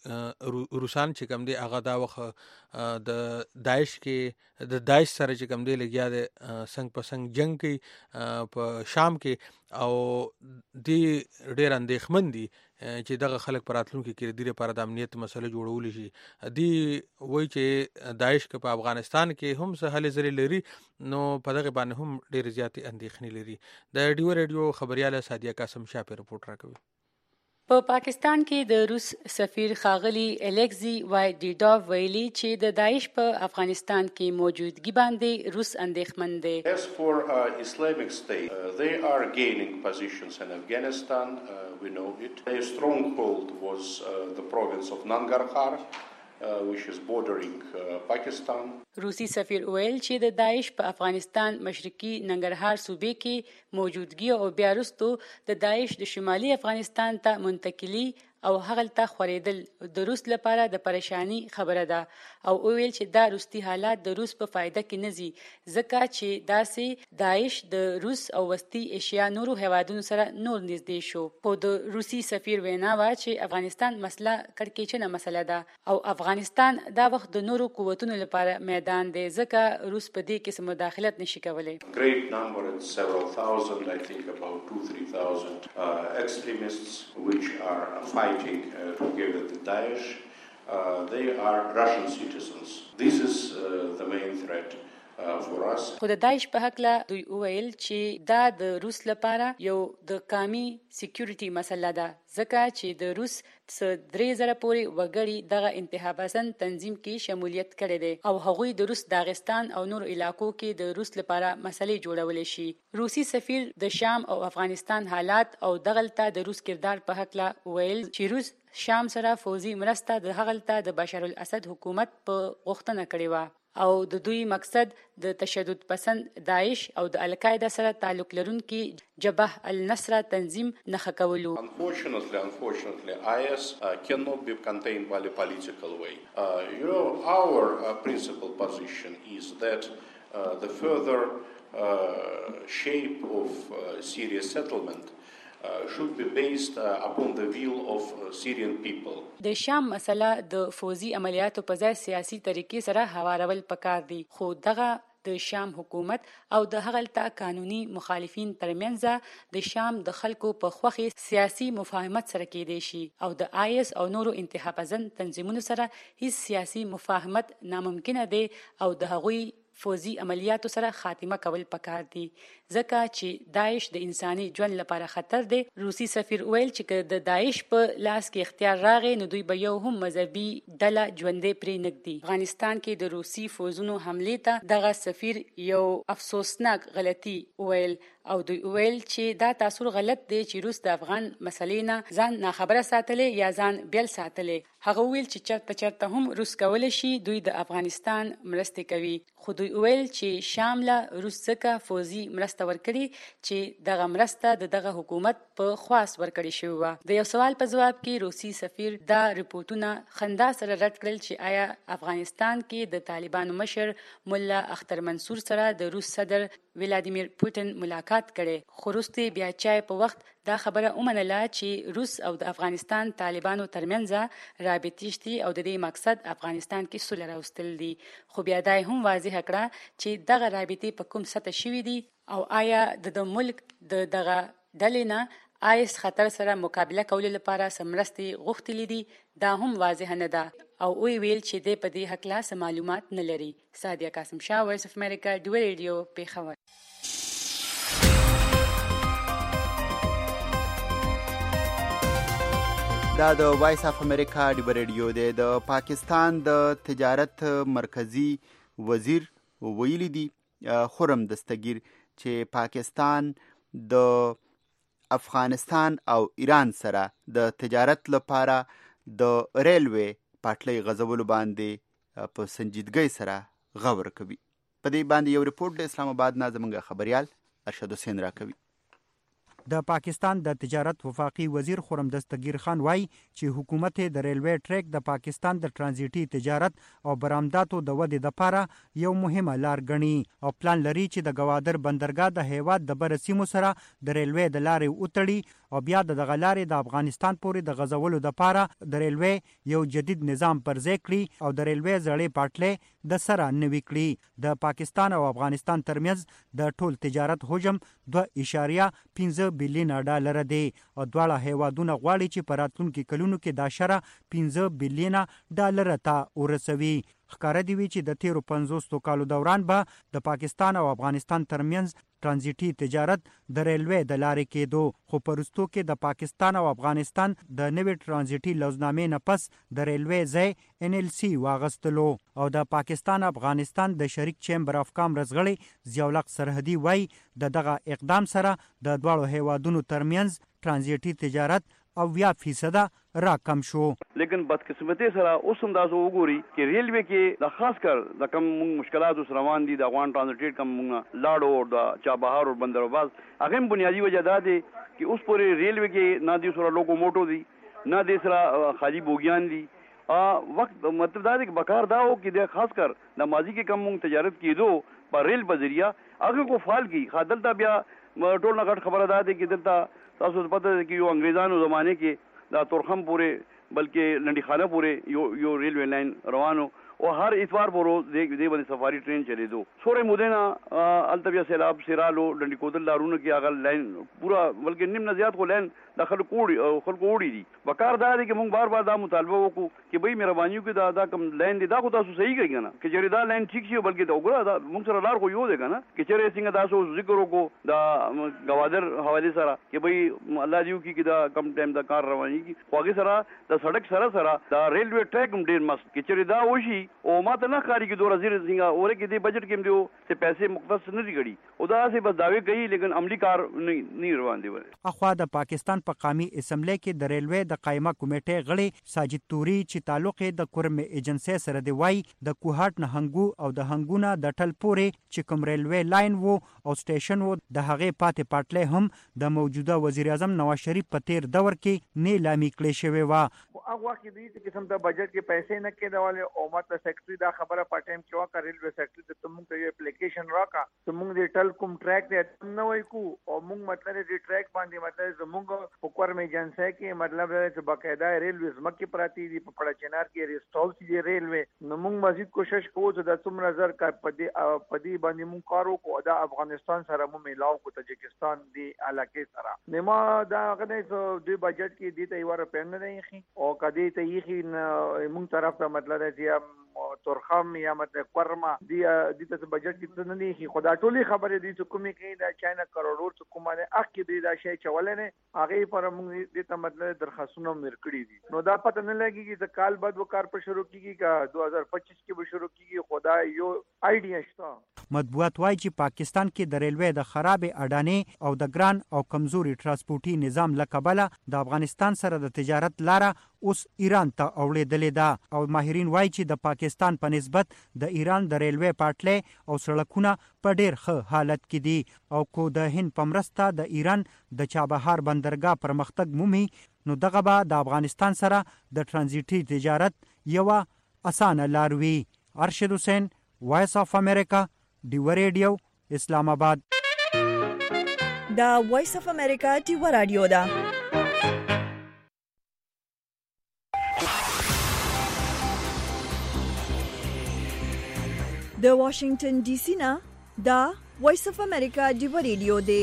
پورې روسان چې کوم دی هغه دا وخت د داعش کې د داعش سره چې کوم دی لګیا دی څنګ په څنګ جنگ کوي په شام کې او دی ډېر اندېښمن دي چې دغه خلک په راتلونکي کې د دې لپاره د امنیت مسله جوړول شي. دی وایي چې داعش که په افغانستان کې هم څه هلې ځلې لري نو په دغه باندې هم ډېرې زیاتې اندېښنې لري. د ډیوه ریډیو خبریاله سادیه قاسم شاه په رپورټ راکوي. په پا پاکستان کې د روس سفیر ښاغلي الیکزي وایډیډوف ویلي چې د داعش په افغانستان کې موجودګي باندې روس اندېښمن دی. As for uh, Islamic State, uh, they are gaining positions in Afghanistan. Uh, we know it. Their stronghold was uh, the province of Nangarhar, uh, which is bordering uh, Pakistan. روسي سفیر ویل چې د داعش په افغانستان مشرقي ننګرهار صوبې کې موجودګي او بیا وروسته د داعش د شمالي افغانستان ته منتقلي او هغلته خورېدل د روس لپاره د پریشانی خبره ده او ویل چې دا روسي حالات د روس په فایده کې نه زی ځکه چې داسې داعش د روس او وسطي ایشیا نورو هیوادونو سره نور نږدې شو. خو د روسي سفیر وینا وا چې افغانستان مسله کړکېچنه مسله ده او افغانستان دا وخت د نورو قوتونو لپاره میدان دی ځکه روس په دې کې مداخلت نشي کولای. Great number, it's several thousand, I think about two three thousand uh, extremists which are fighting Uh, together with Daesh. Uh, they are Russian citizens. This is uh, the main threat uh, for us. خو د داعش په حق له دوی ویل چې دا د روس لپاره یو د قومي سکیورټي مسله ده ځکه چې د روس څخه درې زره پورې وګړي دغه انتها پسند تنظیم کې شمولیت کړی دی او هغوی د روس داغستان او نور علاقو کې د روس لپاره مسلې جوړولې شي. روسي سفیر د شام او افغانستان حالات او دغلته د روس کردار په حق له ویل چې روس شام سره فوزي مرسته د هغلته د بشار الاسد حکومت په غوښتنه کړې و او د دوی مقصد د تشدد پسند داعش او د القاعده سره تعلق لرونکي جبهه النصر تنظیم نخښه کولو. Unfortunately, unfortunately, I S uh, cannot be contained by a political way. Uh, you know, our uh, principal position is that uh, the further uh, shape of uh, Syria settlement Uh, should be based uh, upon the will of uh, Syrian people. د شام مسله د فوزي عملیاتو په ځای سیاسي طریقې سره هوارول پکار دي خو دغه د شام حکومت او د هغلته قانوني مخالفین ترمنځ د شام د خلکو په خوخي سیاسي مفاهمت سره کېدی شي او د آی اس او نورو انتها پسند تنظیمونو سره هیڅ سیاسي مفاهمت ناممکن دی او د هغوی فوزي عملیاتو سره خاتمه کول پکار دي ځکه چې داعش د انساني ژوند لپاره خطر دی. روسي سفیر ویل چې د داعش په لاس کې اختیار راغی نو دوی به یو هم مذهبي ډله ژوندې پرې نږدي. افغانستان کې د روسي فوزونو حمله ته دغه سفیر یو افسوسناک غلطي ویل او دوی ویل چې دا تاثیر غلط دی چې روس د افغان مسلې نه ځان ناخبره ساتلې یا ځان بیل ساتلې. هغه ویل چې چرته چرته هم روس کولای شي دوی د افغانستان مرسته کوي خو دوی ویل چې شام له روس څخه فوزي مرسته ورکړي چې دغه مرسته د دغه حکومت په خواس ورکړي شوی و. د یو سوال په جواب کې روسي سفیر دا رپورټونه خندا سره رد کړل چې آیا افغانستان کې د طالبانو مشر مولا اختر منصور سره د روس صدر ولادیمیر پوتین ملاقات کړي خو روسي بیا چای په وخت دا خبره ومنله چې روس او د افغانستان طالبانو ترمنځ رابطې شته او د دې مقصد افغانستان کې صلح راوستل دي. خو بیا دا هم واضح کړه چې دغه رابطې په کوم سطح شوي دي او آیا د ملک د دغه ډلې نه آیس خطر سره مقابله کولو لپاره سمرستي غوښتلې دي دا هم واضح نه ده او وی ویل چې د په دې حق لا معلومات نه لري. سادیا قاسم شاه، وایس اف امریکا، ډوی ریډیو، پیښور. دا د وایس اف امریکا ډیو ریډیو دی. د پاکستان د تجارت مرکزی وزیر ویلي دی خرم دستگیر چې پاکستان د افغانستان او ایران سره د تجارت لپاره د ریلوی پټلۍ غځولو باندې په سنجیدګۍ سره غور کوي. په دې باندې یو ریپورت د اسلام آباد نه زموږ خبريال ارشد حسین راکوي. د پاکستان د تجارت وفاقي وزیر خرم دستگیر خان وایي چې حکومت د ریلوی ټریک د پاکستان د ترانزیټي تجارت او برآمداتو د ودې لپاره یو مهمه لار ګڼي او پلان لري چې د ګوادر بندرګاه د هیواد د بر سیمو سره د ریلوی د لارې وتړي او بیا د دغه لارې د افغانستان پورې د غځولو لپاره د ریلوی یو جدید نظام پرځای کړي او د ریلوی زړې پټلۍ د سره نوي کړي. د پاکستان او افغانستان ترمنځ د ټول تجارت حجم دوه اشاریه پنځه بلیونه ډالر دی او دواړه هیوادونه غواړي چې په راتلونکي کلونو کې دا شره پنځه بلیونه ډالر ته ورسوي. ښکاره دی وی چې د تیرو پنځوسو کالو دوران به د پاکستان او افغانستان ترمنځ ترانزیټي تجارت د ریلوی د لارې کېدو خو په وروستو کې د پاکستان او افغانستان د نوې ترانزیټي لوزنامې نه پس د ریلوی ځای ان ال سي واغستلو او د پاکستان افغانستان د شریک چیمبر اف کامرس غړي ضیاءالحق سرحدي وایي د دغه اقدام سره د دواړو هیوادونو ترمنځ ترانزیټي تجارت او بیا فیصده را کم شو. لیکن بدقسمتی سره اوس هم تاسو وګورئ چې ریلوی کې د خاص کر د کم مشکلات سره روان دي د افغان ترانزیټ کم لاړو او د چابهار او بندرواز هغه بنیادی وجه ده چې اوس پورې ریلوی کې نه دي سره لوکو موټو دي نه دي سره خالی بوګیان دي وخت مطلب دا دی چې بکار دا و چې د خاص کر د ماضی کې کم تجارت کېدو په ریل په ذریعہ هغه کو فعال کی خادل ته بیا ټول نه غټ خبره ده چې دلته تاسو ته پته ده چې یو انګریزانو زمانه کې دا تورخم پورې بلکې لنډی خانه پورې یو یو ریلوی لاین روانو او هر اتوار پورو دې دې باندې سفاری ټرین چلی دو سورې مودینا التبیا سیلاب سیرالو لنډی کوتل لارونو کې هغه لاین پورا بلکې نیم نه زیات خو لاین د خلکو کوړي خلکو وړي دي وکړ دا دی چې موږ بار بار دا مطالبه وکړو چې به مهرباني وکړي دا دا کم لاین دی دا خو تاسو صحیح کوي کنه چې چیرې دا لاین ټیک شي بلکې دا وګوره دا موږ سره لار خو یو دی کنه چې چیرې څنګه تاسو ذکر وکړو دا گوادر حواله سره چې به الله دیو کې دا کم ټایم دا کار رواني کی خوږه سره د سړک سره سره دا ریلوی ټریک هم ډیر مست چې چیرې دا وشي او ماته نه کاری کې دوه وزیر څنګه اوره کې دی بجټ کې دیو چې پیسې مختص نه دي غړي او دا سه بس داوی کوي لیکن عملی کار نه روان دي. اخوا د پاکستان په قومي اسمبلی کې د ریلوی د قائمه کمیټې غړي ساجد توري چې تعلق د کورم ایجنسی سره دی وای د کوهات نه هنګو او د هنګونه د ټل پورې چې کوم ریلوی لاین وو او سټیشن وو د هغه پاتې پټلې هم د موجوده وزیر اعظم نواز شریف په تیر دور کې نه لامی کړی شوی و. هغه وخت د دې قسم د بجټ کې پیسې نه کېدواله او ماته سیکرټري دا خبره په ټایم کې وکړه ریلوی سیکرټري ته موږ ته یو اپلیکیشن راکا ته موږ د ټل کوم ټریک ته نه وای کو او موږ مطلب د ټریک باندې مطلب زموږ په کورم ایجنسی کې مطلب چې باقاعده ریلوی زمکه پراتی دي په پړه چنار کې ریسټول سي ریلوی نو موږ مزید کوشش کوو چې د څومره زر کا پدې پدې باندې موږ کارو کو د افغانستان سره مو ملاو کو تاجکستان دی علاقې سره نما دا غنه دوی بجټ کې دي ته یو روپیا نه دی او کدی ته یې مونږ طرف ته مطلب چې تورخم یا مطلب قرما دی د ته بجټ کې نه نه خدا ټولي خبره دي چې کومې کې دا چاینا کروڑ څخه کومه اخ کې دی دا شی چولې نه هغه پر موږ دې ته مطلب درخواستونه ورکړي دي نو دا پته نه لګي چې کال بعد وکړ په شروع کیږي کا دو هزار پچیس کې به شروع کیږي خدا یو آیډیا شته مطبوعات وایي چې پاکستان کې د ریلوے د خراب اډانې او د ګران او کمزوري ترانسپورتي نظام لکبله د افغانستان سره د تجارت لاره اوس ایران ته اوړېدلې ده او ماهرین وایي چې د پاکستان په نسبت د ایران د ریلوے پټلۍ او سړکونه په ډېر ښه حالت کې دي او کو د هند په مرسته د ایران د چابهار بندرګاه پرمختګ مومي نو دغه به د افغانستان سره د ترانزیټي تجارت یوه اسانه لار وي. ارشد حسین، وایس اف امریکا، ډیو ریډیو، اسلام آباد. دا وایس اف امریکا ډیو رادیو ده. د واشنگټن ډي سي نه دا وایس اف امریکا ډیو ریډیو دی.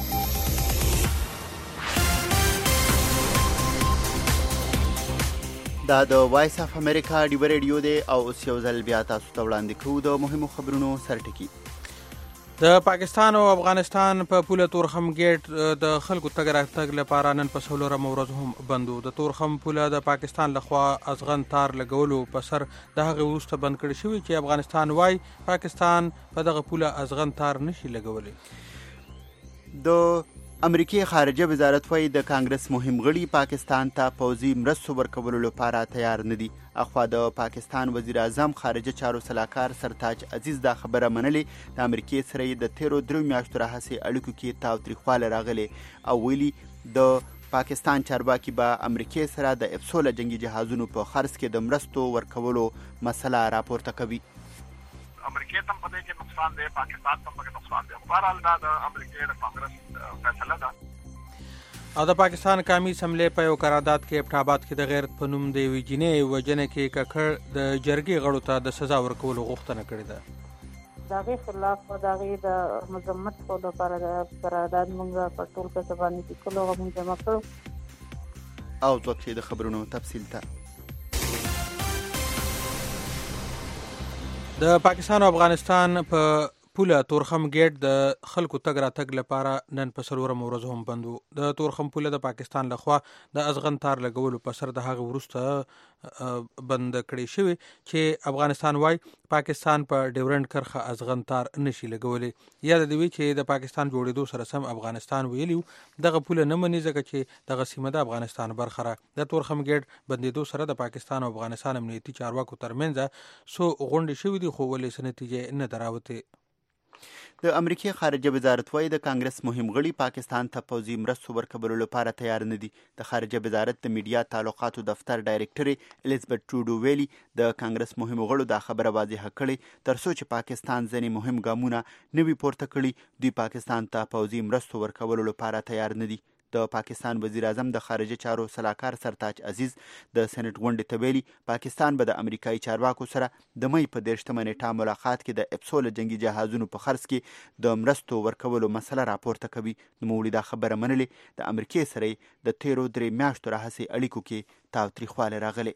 دا د وایس اف امریکا ډیو ریډیو دی او اوس یو ځل بیا تاسو ته وړاندې کوو د مهمو خبرونو سرټکی. د پاکستان او افغانستان په پوله تورخم گیټ د خلکو تګ راتګ لپاره نن په څلورمه ورځ هم بند و. د تورخم پوله د پاکستان لخوا ازغن تار لګولو په سر د هغې وروسته بند کړی شوی چې افغانستان وایي پاکستان په دغه پوله ازغن تار نشي لګولی. د امریکای خارجه وزارت وایي د کانګرس مهم غړي پاکستان ته پوځي مرستو ورکولو لپاره تیار نه دي. اخوا د پاکستان وزیر اعظم خارجه چارو سلاکار سرتاج عزیز دا خبره منلې د امریکای سره د تیرو درو میاشتو راهیسې اړیکو کې تاوتریخوالی راغلی او ویلي د پاکستان چارواکي به امریکای سره د افسوله جنگي جهازونو په خرڅ کې د مرستو ورکولو مسله راپورته کوي. امریکای ته په دې کې نقصان دی، پاکستان ته په نقصان دی. بهرحال دا د امریکای د کانګرس فیصله ده. او د پاکستان قومي اسمبلې په یو قرارداد کې ابټاباد کې د غیرت په نوم د یوې جینۍ وژنې کې ککړ د جرګې غړو ته د سزا ورکولو غوښتنه کړې ده. د هغې خلاف د هغې د مذمت کولو لپاره د قرارداد موږ په ټول کسه باندې لیکلو هغه موږ جمع کړو. او ځواب چې د خبرونو تفصیل ته د پاکستان او افغانستان په پوله تورخم گیټ د خلکو تګ راتګ لپاره نن په څلورمه ورځ هم بند و. د تورخم پوله د پاکستان لخوا د ازغن تار لګولو په سر د هغې وروسته بند کړی شوی چې افغانستان وایي پاکستان په ډیورنډ کرښه ازغن تار نشي لګولی. یا د دوی چې د پاکستان جوړېدو سره سم افغانستان ویلي دغه پوله نه مني ځکه چې دغه سیمه د افغانستان برخه ده. د تورخم گیټ بندېدو سره د پاکستان او افغانستان امنیتي چارواکو ترمنځ څو غونډې شوي دي خو ولې څه نتیجې نه ده راوتې. د امریکای خارجه وزارت وایي د کانګرس مهم غړي پاکستان ته پوځي مرستو ورکولو لپاره تیار نه دي. د خارجه وزارت د میډیا تعلقاتو دفتر ډایرکټرې الیزابت ټروډو ویلي د کانګرس مهمو غړو دا خبره واضحه کړې تر څو چې پاکستان ځینې مهم ګامونه نه وي پورته کړي. دوی پاکستان ته پوځي مرستو ورکولو لپاره تیار نه دي. د پاکستان وزیر اعظم د خارجه چارو سلاکار سرتاج عزیز د سېنات غونډې ته ویلي پاکستان به د امریکایي چارواکو سره د مۍ په دېرشتمه نیټه ملاقات کې د افسوله جنگي جهازونو په خرڅ کې د مرستو ورکولو مسله راپورته کوي. نوموړي دا خبره منلې د امریکای سره د تیرو درې میاشتو راهیسې اړیکو کې تاوتریخوالی راغلی.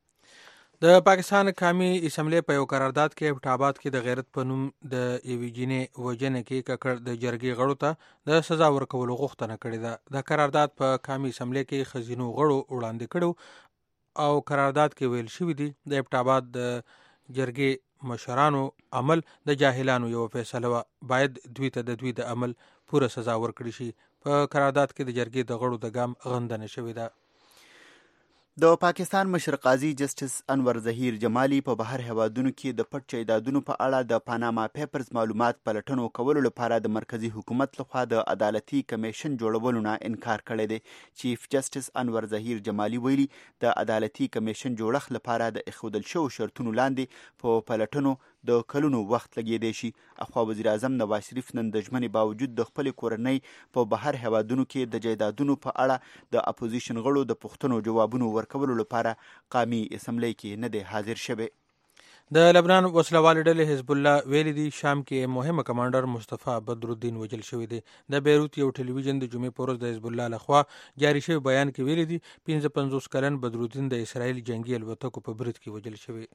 د پاکستان قومي اسمبلې په یو قرارداد کې ابټاباد کې د غیرت په نوم د یوې جینۍ وژنې کې ککړ د جرګې غړو ته د سزا ورکولو غوښتنه کړې ده. د قرارداد په قومي اسمبلې کې ښځینو غړو وړاندې کړو او قرارداد کې ویل شوي دي د ابټاباد د جرګې مشرانو عمل د جاهلانو یو فیصله وه، باید دوی ته د دوی د عمل پوره سزا ورکړي شي. په قرارداد کې د جرګې د غړو د ګام غندنه شوې ده. د پاکستان مشر قاضي جسټس انور ظهیر جمالي په بهر هیوادونو کې د پټ جایدادونو په اړه د پاناما پیپرز معلومات پلټنو کولو لپاره د مرکزی حکومت لخوا د عدالتي کمیشن جوړولو نه انکار کړی دی. چیف جسټس انور ظهیر جمالي ویلي د عدالتي کمیشن جوړښت لپاره د ایښودل شوو شرطونو لاندې په پلټنو د کلونو وخت لګیدی شي. اخوا وزیر اعظم نواز شریف نن د ژمنې باوجود د خپلې کورنۍ په بهر هیوادونو کې د جایدادونو په اړه د اپوزیشن غړو د پوښتنو جوابونو ورکولو لپاره قومي اسمبلۍ کې نه دی حاضر شوی. د لبنان وسلوال ډلې حزب الله ویلي دي شام کې مهمه کمانډر مصطفی بدرالدین وجل شوی دی. د بیروت یو ټلویزیون د جمعې په ورځ د حزب الله لخوا جاری شوی بیان کې ویلي دي پنځه پنځوس کلن بدرالدین د اسرائیل جنگي الوتکو په برید کې وجل شوی.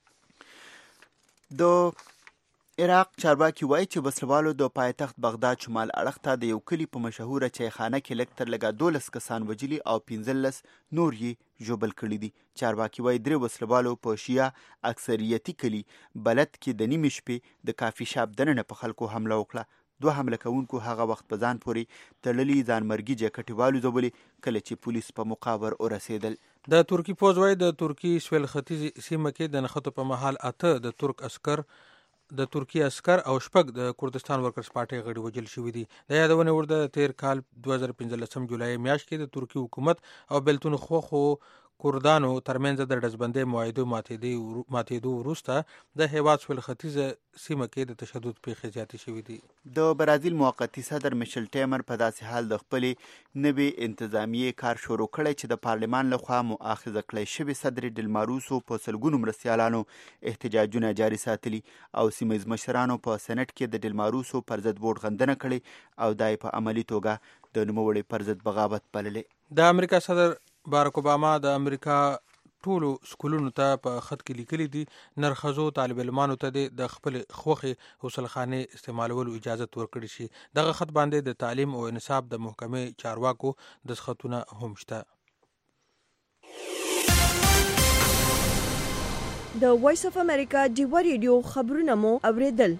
د عراق چارواکي وایي چې وسلوالو د پایتخت بغداد شمال اړخ ته د یو کلي په مشهوره چایخانه کې لږ تر لږه دولس کسان وجلي او پنځلس نور یې ژوبل کړي دي. چارواکي وایي درې وسلوالو په شیعه اکثریتي کلي بلد کې د نیمې شپې د کافي شاپ دننه په خلکو حمله وکړه. دوه حمله کوونکو هغه وخت په ځان پورې تړلي ځانمرګي جاکټې والوځولې کله چې پولیس په مقابر ورسېدل. د ترکی پوځ وایي د ترکی سویل ختیځ سیمه کې د نښتو په مهال اته د ترک عسکر د ترکی عسکر او شپږ د کردستان ورکرز پارټۍ غړي وجل شوي دي. د یادونې وړ ده تیر کال دوه زره پنځلسم جولای میاشت کې د ترکی حکومت او بیلتون خوخو کردانو ترمنځ د ډزبندۍ معاهدو ماتېدو وروسته د هیواد سویل ختیځه سیمه کې د تشدد پیښې زیاتې شوي دي. د برازیل موقتي صدر میشل ټیمر په داسې حال د خپلې نوې انتظامیې کار شروع کړی چې د پارلمان لخوا مؤاخذه کړی شوي صدر ډلماروسو په سلګونو مرستیالانو احتجاجونه جاري ساتلي او سیمه ییز مشرانو په سنټ کې د ډلماروسو پر ضد ووټ غندنه کړې او دا یې په عملي توګه د نوموړي پر ضد بغاوت بللې. د امریکا صدر بارک اوباما د امریکا ټولو سکولونو ته په خط کې لیکلي دي نرخزو طالب علمانو ته د خپل خوښې غسلخانې استعمالولو اجازه ورکړي شي. دغه خط باندې د تعلیم او انصاف د محکمې چارواکو دستخطونه هم شته. د وایس اف امریکا ډیوا ریډیو خبرونه مو اوریدل.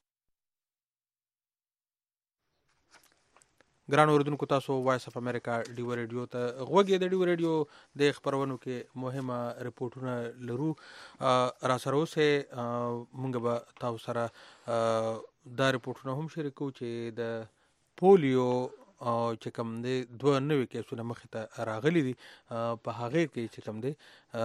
ګران اوردونکو تاسو وایس اف امریکا ډیوا ریډیو ته غوږی د ډیوا ریډیو د خبرونو کې مهمه ریپورتونه لرو. را سره اوسه مونږ به تاسو سره دا ریپورتونه هم شریکو چې د پولیو چې کوم دی دوه نوي کیسونه مخې ته راغلي دي په هغه کې چې کوم دی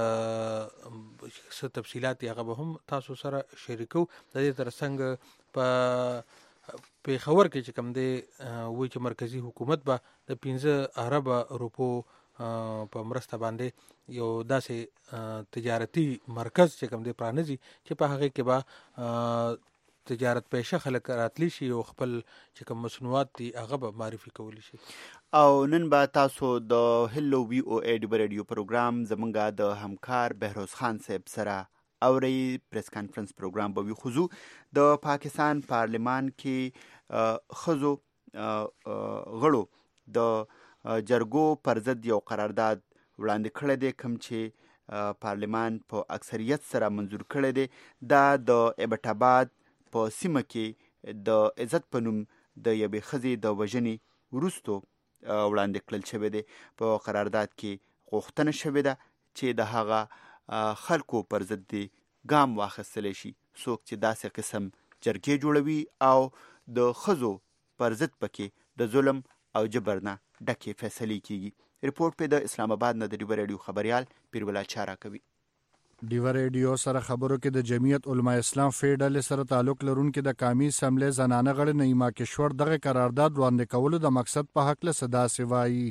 څه تفصیلات هغه به هم تاسو سره شریکو. د دې ترڅنګ په پیښور کې چې کوم دی وایي چې مرکزی حکومت به د پنځه اربه روپو په مرسته باندې یو داسې تجارتي مرکز چې کوم دی پرانیزي چې په هغه کې به تجارت پیشه خلک راتلی شي او خپل چې کوم مصنوعات دي هغه به معرفي کولی شي. او نن به تاسو د هلو وی او ای ډیوا ریډیو پروګرام زمونږ د همکار بهروز خان صاحب سره اوري پریس کانفرنس پروګرام به وي. خو د پاکستان پارلمان کې خزو غړو د جرګو پر ضد یو قرارداد وړاندې کړی دی کوم چې پارلمان په اکثریت سره منظور کړی دی. دا د ایبټ آباد په سیمه کې د عزت په نوم د یوې ښځې د وژنې وروستو وړاندې کړل شوی دی. په قرارداد کې غوښتنه شوې ده چې د هغه خلکو پر ضد دی ګام واخیستلی شي څوک چې داسې قسم جرګې جوړوي او د ښځو پر ضد پکې د ظلم او جبر نه ډکې فیصلې کیږي. ریپورټ په د اسلام آباد نه د ډیوا ریډیو خبریال پیربلا چارا کوي. ډیوا ریډیو سره خبرو کې د جمعیت علما اسلام فیډل سره تعلق لرونکي د قومي اسمبلی زنانه غړي نعیمه کشور دغه قرارداد وړاندې کولو د مقصد په حق له صدا سوایي.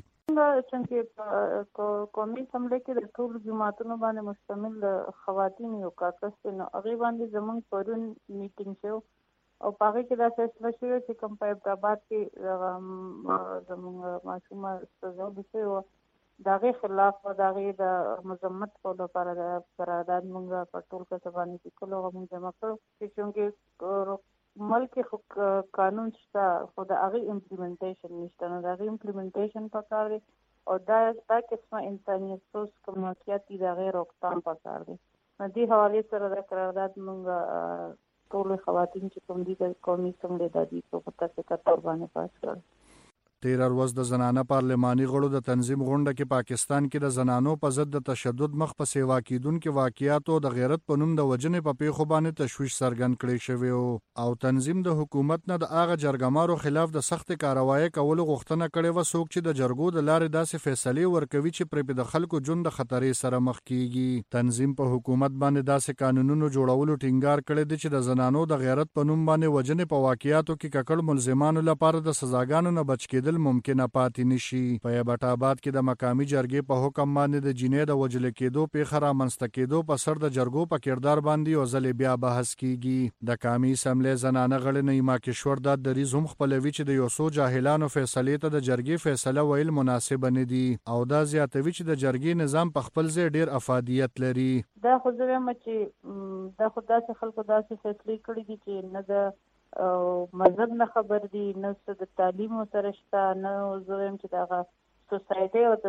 څنګه قومي اسمبلی کې د ټول جماعتونو باندې مشتمل خواتین یو کاکس نو هغه باندې زمونږ پرون میټینګ شو او هغه کې دا فیصله شوې چې کوم په ابتدابات کې زمونږ ماشومه سزا وشي داغه خلاف او داغه د مذمت په لپاره د قرارداد مونږه په ټول کې باندې چې کله موږ جمع کړو چې ملک قانون شته خو د هغه امپلیمنټیشن نشته نو د هغه امپلیمنټیشن پکار دی او دا دا قسمه انسانیت سوچ کوم واقعیت دی د هغه روکتام پکار دی. نو دې حواله سره د قرارداد مونږ ټول خواتین چې کوم دي د قومي اسمبلی د دې په متفقه تور باندې پاس کړ. تیر ورځ د زنانه پارلماني غړو د تنظیم غونډه کې پاکستان کې د زنانو په ضد د تشدد مخ په سیوا کیدونکو واقعیاتو د غیرت په نوم د وجنې په پیښو باندې تشویش څرګند کړی شوی او تنظیم د حکومت نه د هغه جرګمارو خلاف د سخت کاروایی کولو غوښتنه کړې و څوک چې د جرګو د لارې داسې فیصلې ورکوي چې پر د خلکو ژوند د خطرې سره مخ کیږي. تنظیم په حکومت باندې داسې قانونونو جوړولو ټینګار کړی دی چې د زنانو د غیرت په نوم باندې وجنې په واقعیاتو کې ککړ ملزمانو لپاره د سزاګانو نه بچ کېدل کېدل ممکنه پاتې نشي. په ایبټ آباد کې د مقامي جرګې په حکم باندې د جینۍ د وژل کېدو پیښه رامنځته کېدو په سر د جرګو په کردار باندې یو ځل بیا بحث کیږي. د قومي اسمبلې زنانه غړې نعیمه کشور د دریځ هم خپلوي چې د یو څو جاهلانو فیصلې ته د جرګې فیصله ویل مناسب نه دي او دا زیاتوي چې د جرګې نظام په خپل ځای ډیر افادیت لري. دا خو زه وایم چې دا خو داسې خلکو داسې فیصلې کړي دي چې نه د مذهب نه خبر دي، نه د تعلیم سره شته، نه زه وایم چې دغه سوسایټي او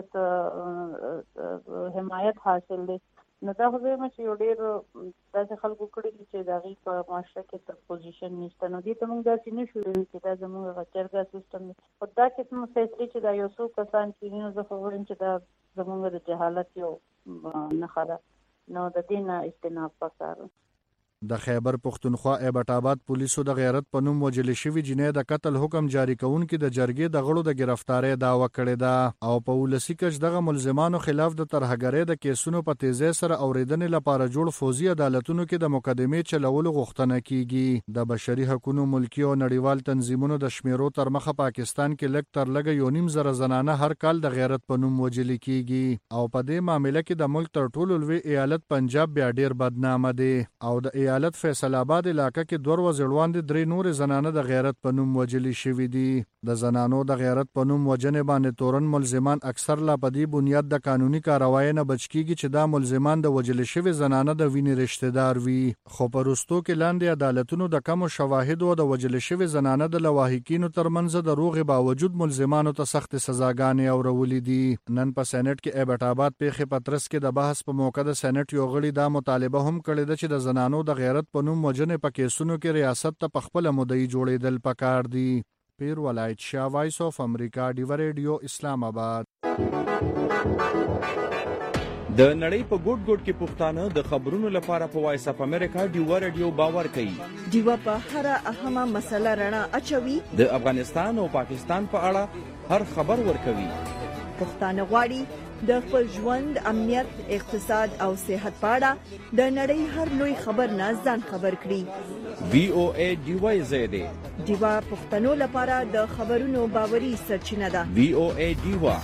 د حمایت حاصل دی. نو دا خو وایم چې یو ډېر داسې خلکو کړي دي چې د هغوی په معاشره کې څه پوزیشن نشته. نو دې ته موږ داسې نه شو ویلی چې دا زموږ هغه جرګه سیسټم دی. خو دا قسم فیصلې چې دا یو څو کسان کوي، نو زه خو وایم چې دا زموږ د جهالت یو نښه ده. نو د دې نه اجتناب پکار. د خیبر پښتونخوا ایبټ آباد پولیسو د غیرت په نوم وژل شوي جینۍ د قتل حکم جاری کوونکي د جرګې د غړو د ګرفتارۍ دعوه کړې ده او په ولسي کچ دغه ملزمانو خلاف د ترهګرۍ د کیسونو په تیزۍ سره اورېدنې لپاره جوړ فوزي عدالتونو کې د مقدمې چلولو غوښتنه کیږي. د بشري حقوقو ملکي او نړیوال تنظیمونو د شمیرو تر مخه پاکستان کې لږ تر لږه یو نیم زره زنانه هر کال د غیرت په نوم وژل کیږي او په دې معاملې کې د ملک تر ټولو لوی ایالت پنجاب بیا ډیر بدنامه دی او د ایالت فیصل آباد علاقه کې دوه ورځې وړاندې درې نورې زنانه د غیرت په نوم وژلې شوي دي. د زنانو د غیرت په نوم وژنې باندې تورن ملزمان اکثر لا په دې بنیاد د قانوني کاروایی نه بچ کیږي چې دا ملزمان د وژلې شوي زنانه د وینې رشته دار وي. خو په وروستو کې لاندې عدالتونو د کمو شواهدو د وژلې شوي زنانه د لواحقینو ترمنځ د روغې باوجود ملزمانو ته سخت سزاګانې اورولې دي. نن په سېنات کې ایبټ آباد پیښې په ترڅ کې د بحث په موقع د سېنات یو غړي دا مطالبه هم کړې ده چې د زنانو د غیرت په نوم وژنې په کیسونو کې ریاست ته په خپله مدعي جوړېدل پکار دي. پیر ولایت شاه، وایس آف امریکا، ډیوه ریډیو، اسلام آباد. د نړۍ په ګوټ ګوټ کې پښتانه د خبرونو لپاره په وایس اف امریکا ډیوه ریډیو باور کوي. ډیوه په هر اهمه مسله رڼا اچوي. د افغانستان او پاکستان په اړه هر خبر ورکوي. پښتانه غواړي د خپل ژوند، امنیت، اقتصاد او صحت په اړه د نړۍ هر لوی خبر نه ځان خبر کړي. وی او ای ډیوه زیاده ډیوه پښتنو لپاره د خبرونو باوري سرچینه ده. وی او ای ډیوه.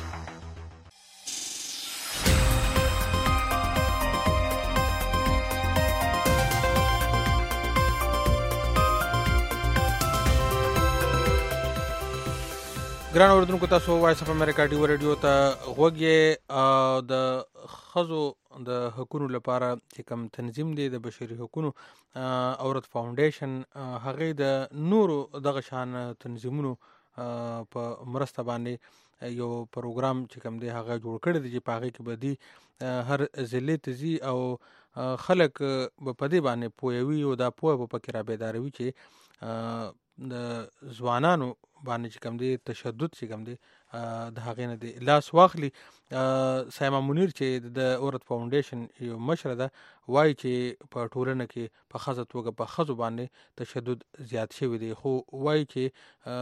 ګران اوریدونکو، تاسو وایس اف امریکا ډیوه ریډیو ته غوږ یې. د ښځو د حقوقو لپاره چې کوم تنظیم دی د بشري حقوقو عورت فاونډیشن، هغې د نورو دغه شان تنظیمونو په مرسته باندې یو پروګرام چې کوم دی هغه جوړ کړی دی چې په هغې کې به دی هر ضلع ته ځي او خلک به په دې باندې پوهوي او دا پوهه به پکې رابیداروي چې د ځوانانو باندې چې کوم دی تشدد چې کوم دی د هغې نه دی لاس واخلي. سایما منیر چې د عورت فاونډیشن یو مشره ده وایي چې په ټولنه کې په ښځه توګه په ښځو باندې تشدد زیات شوی دی، خو وایي چې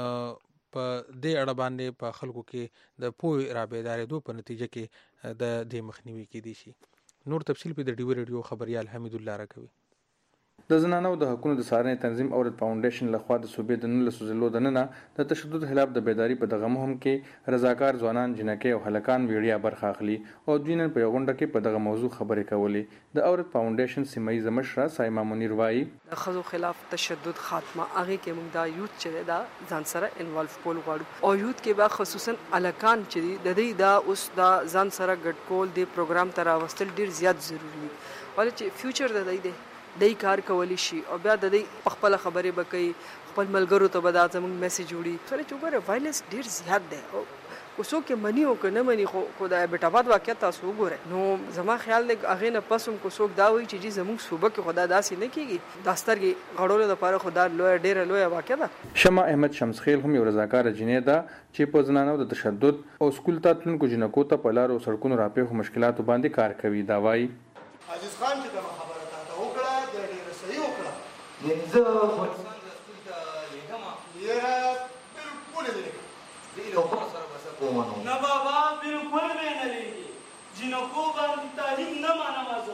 په دې اړه باندې په خلکو کې د پوهې رابیدارېدو په نتیجه کې د دې مخنیوي کیدی شي. نور تفصیل په د ډیوه ریډیو خبریال حمید الله راکوي. د زنانو د حقوقو د څارنې تنظیم عورت فاونډیشن لخوا د صوبې د نولسو ضلعو دننه د تشدد خلاف د بیداری په دغه مهم کې رضاکار ځوانان، جنکۍ او هلکان ویډیا برخه اخلي او دوی نن په یوه غونډه کې په دغه موضوع خبرې کولې. د عورت فاونډیشن سیمه ییزه مشره سایما منیر وایي د ښځو خلاف تشدد خاتمه هغې کې موږ دا یوت چې دی دا ځان سره انوالو کول غواړو او یوت کې به خصوصا هلکان چې دي د دوی دا اوس دا ځان سره ګډ کول دې پروګرام ته راوستل ډېر زیات ضروري دي، ولې چې فیوچر د دوی دی دی کار کولی شي او بیا د دې په خپله خبرې به کوي، خپل ملګرو ته به دا زموږ میسیج وړي. سره چې وګوره وایلنس ډېر زیات دی او که څوک یې مني او که نه مني، خو خو د ایبټ آباد واقعیت تاسو وګورئ نو زما خیال دی هغې نه پس هم که څوک دا وایي چې جي زموږ صوبه کې خو دا داسې نه کېږي، دا سترګې غړولو دپاره خو دا لویه ډېره لویه واقعه ده. شمع احمد شمسخیل هم یو رضاکاره جینۍ ده چې په زنانو د تشدد او سکول ته تلونکو جنکو ته په لارو سړکونو راپېښو مشکلاتو باندې کار کوي. دا وایي عزیز خان چې دغه خبره تاته وکړه د ډېره صحیح وکړه. یعنې زه افغانستان د سکول ته لېږم یاره بلکل یې لېږم زه له خو سره به څه کوم نو نه بابا بلکل به یې نه لېږي، جنکو باندې تعلیم نه منم زه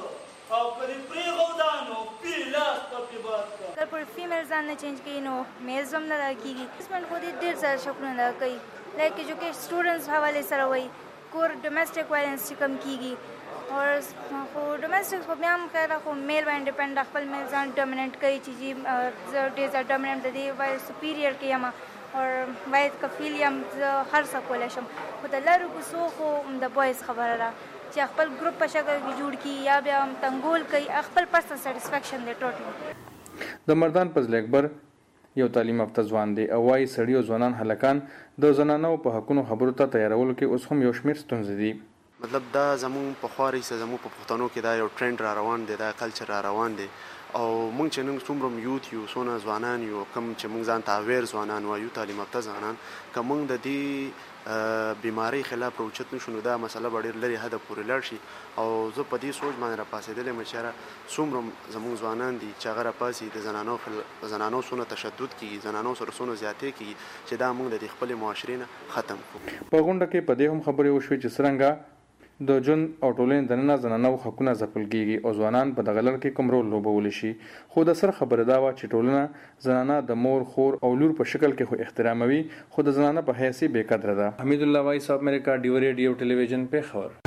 او کله پریغو دانو پیلاس په بات کله پر فیمیل ځان نه چینج کوي نو میل زم نه راکېږي اسمن خو دې ډېر زیات شکونه نه کوي لایک ایجوکیشن سټوډنټس حواله سره وایي کور ډومېسټک وایلنس چې کم کیږي او خو ډومېسټک په بیا هم خیر خو میل باندې ډیپند خپل میل ځان ډومیننٹ کوي چې جی زه ډېر زیات ډومیننٹ د دې وای سپیریئر کې یم او باید کفیل یم زه هر څه کولی شم خو د لرو کوڅو خو د بویز خبره ده چې خپل ګروپ په شکل کې جوړ کړي یا بیا تنګول کوي خپل پرسنل سیټسفیکشن دی ټوټلی د مردان فضل اکبر یو تعلیم یافته ځوان دی او وايي سړي او ځوانان هلکان د زنانو په حقونو خبرو ته تیارولو کې اوس هم یو شمېر ستونزې دي. مطلب دا زمون په خواري سره زمون په پښتنو کې دا یو ټرند را روان دی دا کلچر را روان دی او مونږ چې نن څومره یوت یو سونه ځوانان یو کم چې مونږ ځان ته اویر ځوانان وایو تعلیم یافته ځوانان که مونږ د دې بیماری خلاف روچت نشو نو دا مسله به ډېر لرې حده پورې لاړ شي او زه په دې سوچ باندې راپاڅېدلی یم چې څومره زموږ ځوانان دي چې هغه راپاسي د زنانو خل زنانو څونه تشدد کېږي زنانو سره څونه زیاتې کېږي چې دا موږ د دې خپلې معاشرې نه ختم کړو. په غونډه کې په دې هم خبرې وشوې چې څرنګه د ژوند او ټولنې دننه زنانو حقونه ځپل کېږي او ځوانان په دغه لړ کې کوم رول لوبولی شي خو د سر خبره دا وه چې ټولنه زنانه د مور خور او لور په شکل کې خو احتراموي خو د زنانه په حیث بې قدره ده. حمید الله وایس اف امریکا ډیو ریډیو ټلویزیون پېښور.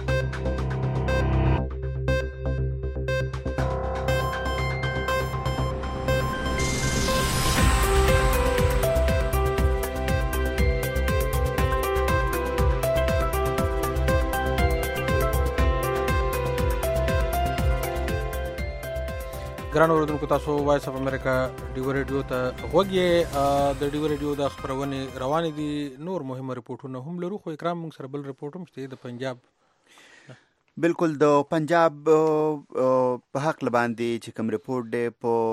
ګران اوریدونکو تاسو وایس اف امریکا ډیو ریډیو ته غوږ یې د ډیو ریډیو د خپرونې روانې دي نور مهمه رپورټونه هم لرو خو اکرام موږ سره بل رپورټ هم شته د پنجاب بالکل د پنجاب په حق باندې چې کوم رپورټ دی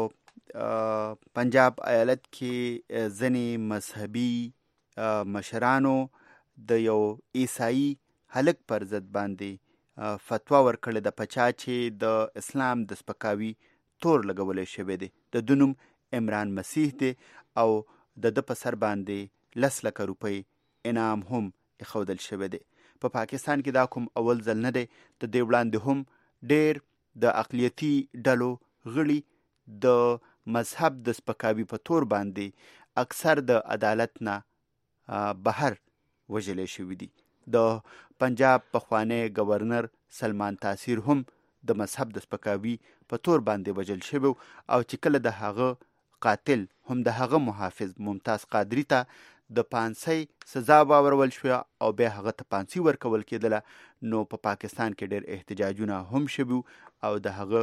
په پنجاب ایالت کې ځینې مذهبي مشرانو د یو عیسائی هلک پر ضد باندې فتوا ورکړې ده په چا چې د اسلام د سپکاوي تور لګولی شوی دی. د ده نوم عمران مسیح دی او د ده په سر باندې لس لکه روپۍ انعام هم ایښودل شوی دی. په پا پاکستان کې دا کوم اول ځل نه دی. د دې وړاندې هم ډېر د اقلیتي ډلو غړي د مذهب د سپکاوي په تور باندې اکثر د عدالت نه بهر وژلی شوي دي. د پنجاب پخوانی گورنر سلمان تاثیر هم د مذهب د سپکاوي په تور باندې وژل شوی او چې کله د هغه قاتل هم د هغه محافظ ممتاز قادری ته د پانسۍ سزا واورول شوه او بیا هغه ته پانسۍ ورکول کېدله نو په پا پاکستان کې ډېر احتجاجونه هم شوي او د هغه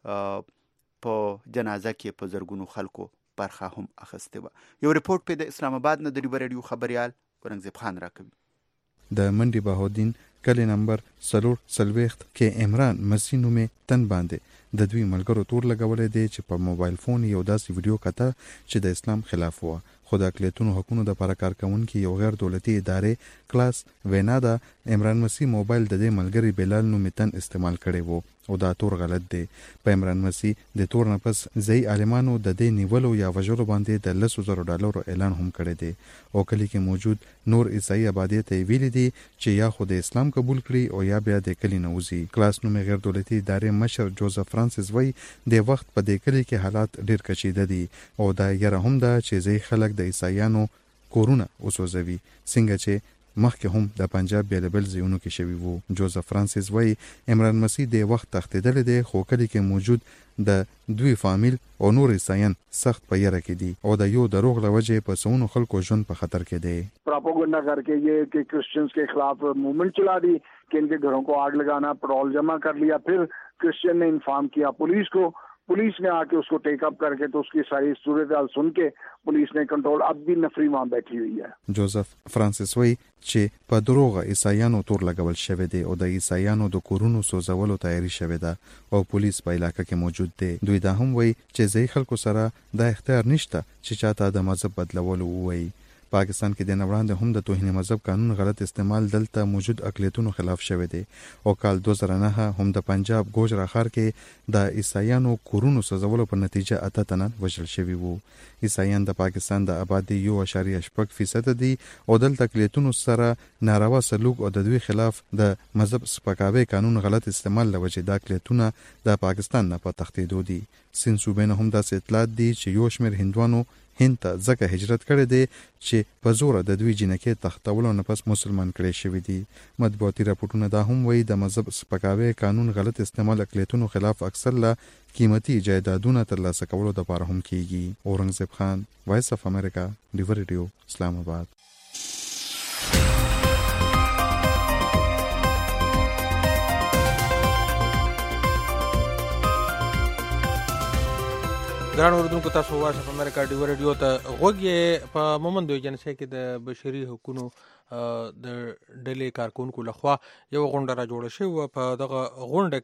په جنازه کې په زرګونو خلکو برخه هم اخیستې وه. یو رپورټ پې د اسلام آباد نه د ډیو ریډیو خبریال اورنګزیب خان راکوي. د منډي بهاودین کلی نمبر سلور سلويخت کې عمران مسیح نومې تن باندې د دوی ملګرو تور لګولی دی چې په موبایل فون یو داسې ویډیو کته چې د اسلام خلاف وه خو د اقلیتونو حقونو دپاره کار کوونکي یو غیر دولتي ادارې کلاس وینا ده عمران مسیح موبایل د دې ملګري بلال نومې تن استعمال کړی و او دا تور غلط دی. په عمران مسیح د تور نه پس ځایي عالمانو د دې نیولو یا وژلو باندې د لسو زرو ډالرو اعلان هم کړی دی او کلی کې موجود نور عیسائی آبادیت ته یې ویلي دي چې یا خو د اسلام قبول کړي او یا بیا د کلي نه وځي. کلاس نومې غیر دولتي ادارې مشر جوزف فرانسیس وایي د وخت په دې کلي کې حالات ډېر کشیده دي او دا یره هم ده چې ځایي خلک د عیسایانو کورونه وسوځوي څنګه چې مخکې هم د پنجاب بیلابل ځایونو کې شوي وو. جوزف فرانسیس وایي عمران مسیح د وخت تښتېدلی دی خو کلي کې موجود د دوی فامیل او نور عیسایان سخت په یره کې دي او د یو دروغ له وجې په سونو خلکو ژوند په خطر کې دی. پروپاگنڈا کر کے یہ کہ کرسچنز کے خلاف موومنٹ چلا دی کہ ان کے گھروں کو آگ لگانا پٹرول جمع کر لیا پھر کرسچن نے انفارم کیا پولیس کو police ने आके उसको take up करके तो उसकी सारी सूरत हाल सुन के पुलिस ने कंट्रोल अब भी नफरी वहाँ बैठी हुई है. जोसेफ फ्रांसिस वही چې په دروغه عیسایانو تور لګول شوی دی او د عیسایانو د کورونو سوځولو تیاری شوی ده او پولیس په علاقه کې موجود دی. دوی دا هم وایي چې ځای خلکو سره د اختیار نشته چې چاته د مذهب بدلولو ووایي. پاکستان کې د نوړاندې هم د توهین مذهب قانون غلط استعمال دلته موجود اقلیتونو خلاف شوی دی او کال دوه زره نه هم د پنجاب ګوجرا ښار کې د عیسایانو کورونو سوځولو په نتیجه اته تنه وژل شوي وو. عیسایان د پاکستان د آبادی یو اشاریه شپږ فیصد دي او دلته اقلیتونو سره ناروا سلوک او د دوی خلاف د مذهب سپکاوي قانون غلط استعمال لوجه د اقلیتونو د پاکستان نه په تښتېدو دي. سین صوبې نه هم داسې اطلاعات دي چې یو شمېر هندوانو هند ته ځکه هجرت کړی دی چې په زوره د دوی جنکې تختولو نه پس مسلمان کړی شوي دي. مطبوعاتي راپورټونه دا هم وایي د مذهب سپکاوي قانون غلط استعمال اقلیتونو خلاف اکثر له قیمتي جایدادونه ترلاسه کولو دپاره هم کیږي. اورنګزیب خان، وایس اف امریکا، ډیور ریډیو، اسلام آباد. ګران اوریدونکو، تاسو وایس اف امریکا ډیور ریډیو ته غوږ یې. په مومند ایجنسۍ کې د بشري حقوقو د ډلې کارکونکو لخوا یو غونډه را جوړه شوې وه. په دغه غونډه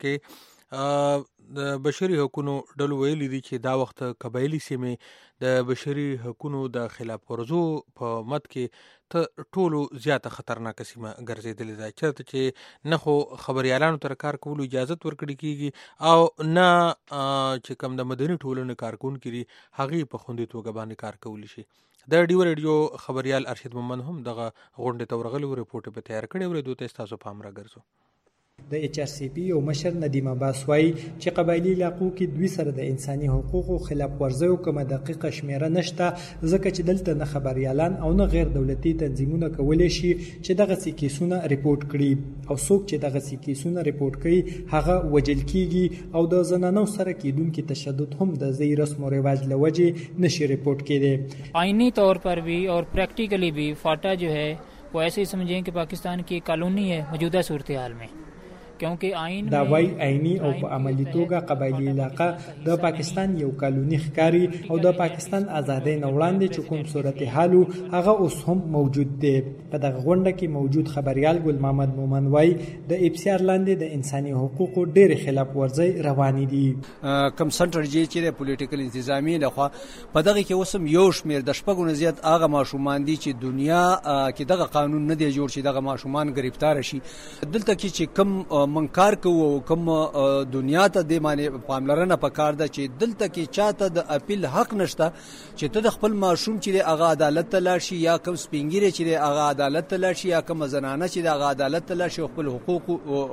کې د بشري حقوقو ډلو ویلي دي چې دا وخت قبایلي سیمې د بشري حقوقو د خلاف ورزو په مد کې ته ټولو زیاته خطرناکه سیمه ګرځېدلې ده، چېرته چې نه خو خبریالانو ته کار کولو اجازت ورکړی کېږي او نه چې کوم د مدني ټولنې کارکونکي دي هغې په خوندي توګه باندې کار کولی شي. د ډیور ریډیو خبریال ارشد محمد هم دغه غونډې ته ورغلی و، رپورټ یې په تیار کړی و. دوی ته ستاسو پام راګرځو. د ایچ آر سی پی یو مشر ندیم عباس وایي چې قبایلي علاقو کې دوی سره د انساني حقوقو خلاف ورزیو کومه دقیقه شمیره نشته، ځکه چې دلته نه خبریالان او نه غیر دولتي تنظیمونه کولی شي چې دغسې کیسونه ریپورټ کړي، او څوک چې دغسې کیسونه ریپورټ کوي هغه وژل کیږي او د زنانو سره کیدونکي تشدد هم د ځای رسم و رواج له وجې نشي ریپورټ کېدی. آئینی طور پر بھی اور پریکٹیکلی بھی فاٹا جو ہے وہ ایسے ہی سمجھیں کہ پاکستان کی کالونی ہے موجودہ صورتحال میں، کیونکہ آئین دا وای آئینی او په عملی توګه قبایلی علاقه د پاکستان یو کالونی ښکاری او د پاکستان ازادۍ نه وړاندې چې کوم صورتحال هغه اوس هم موجود دی. په دغه غونډه کې موجود خبریال ګل محمد مومن وای د ابسیار لاندې د انساني حقوقو ډېر خلاف ورزي روانې دي. کم سنټر جی چې پولیټیکل انتظامی لخوا په دغه کې اوسم یو شمیر د شپږو نه زیات هغه ماشومان دي چې دنیا کې دغه قانون نه دی جوړ شي دغه ماشومان گرفتار شي. دلته کې چې کم من کار کوو کوم دنیا ته د معنی پاملرنه پکار ده چې دلته کې چاته د اپیل حق نشته چې ته د خپل ماشوم چې هغه عدالت ته لاړ شي یا کوم سپینګری چې هغه عدالت ته لاړ شي یا کوم زنانه چې هغه عدالت ته لاړ شي خپل حقوق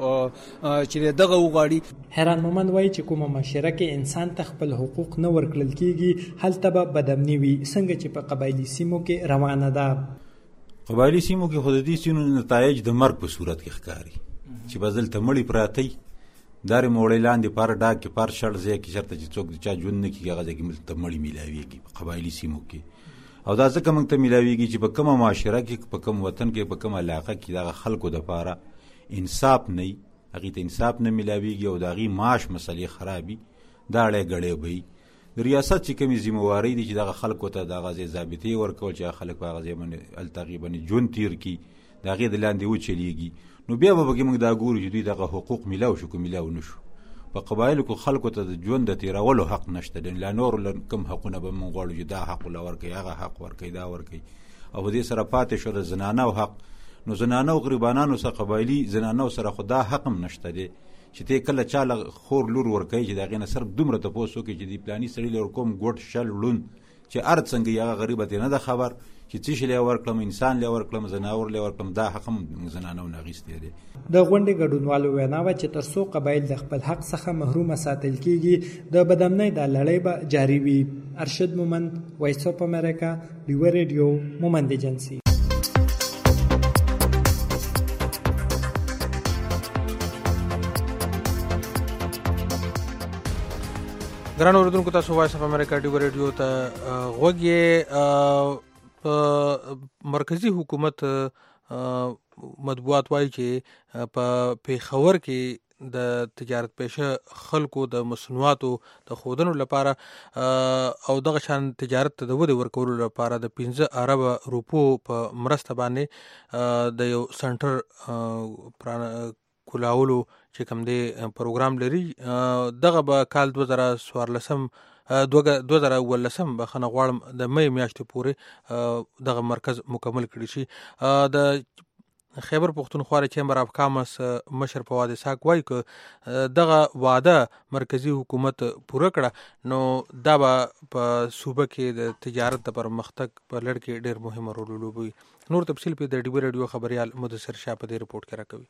چې دغه وغواړي. حیران مومن وایي چې کومه معاشره کې انسان ته خپل حقوق نه ورکړل کیږي هلته به بدامني وي، څنګه چې په قبایلي سیمو کې روانه ده. قبایلي سیمو کې خود دې سینو نتایج د مرګ په صورت کې ښکاري چې بدل ته مړی پراتی داري موړی لاندې پر ډاک کې پر شړ ځای کې شرط چې څوک چا ژوند نه کیږي هغه ځکه ملته مړی میلاویږي په قبایلي سیمو کې. او دا ځکه موږ ته میلاویږي چې په کومه معاشره کې په کوم وطن کې په کومه علاقه کې دغه خلکو دپاره انصاف نه وي، هغې ته انصاف نه میلاویږي او د هغې معاش مسلې خرابي، دا اړی ګړی به وي. د ریاست چې کومې ذمهوارۍ دي چې دغه خلکو ته دغه ځای ضابطې ورکول چې هغه خلک په هغه ځای باندې هلته هغې باندې ژوند تېر کړي، د هغې د لاندې وچلېږي، نو بیا به پکې موږ دا ګورو چې دوی دغه حقوق میلاو شو که میلاو نه شو. په قبایلو کې خلکو ته د ژوند د تېرولو حق نشته دی، لا نور کوم حقونه به موږ غواړو چې دا حق وله ورکوي هغه حق ورکوي دا ورکوي. او په دې سره پاتې شو د زنانو حق، نو زنانو غریبانانو سره قبایلي زنانو سره خو دا حق هم نشته دی چې ته کله چا له خور لور ورکوي چې د هغې نه صرف دومره تپوس وکړي چې د پلاني سړي له ورکوم ګوټ شل ړوند چې هر څنګه هغه غریبه ته نه ده خبر چې څه شی له ورکړم، انسان له ورکړم، زناور له ورکړم، دا حق هم زنانو نه اخیستی دی. د غونډې ګډونوالو وینا وه چې تر څو قبایل د خپل حق څخه محرومه ساتل کیږي د بدامنۍ دا لړۍ به جاري وي. ارشد مومند، وایس اف امریکا، ډیور ریډیو، مومند ایجنسي. ګران اوریدونکو، تاسو وایس اف امریکا ډیور ریډیو ته غوږ یې. په مرکزی حکومت مطبوعات وایي چې په پیښور کې د تجارت پیشه خلکو د مصنوعاتو د ښودنو لپاره او دغه شان تجارت ته د ودې ورکولو لپاره د پنځه اربه روپو په مرسته باندې د یو سنټر پولاولو چې کوم دی پروګرام لري دغه به کال دوه زره څوارلسم دوه زره اوولسم بخښنه غواړم د می میاشتې پورې دغه مرکز مکمل کړي شي. د خیبر پختونخوا چیمبر اف کامرس مشر فواد اسحاق وایي که دغه وعده مرکزی حکومت پوره کړه نو دا به په صوبه کې د تجارت د پرمختګ په لړ کې ډېر مهم رول ولوبوي. نور تفصیل په د ډیوی رادیو خبريال مدثر شاه په دې رپورټ کې راکوي.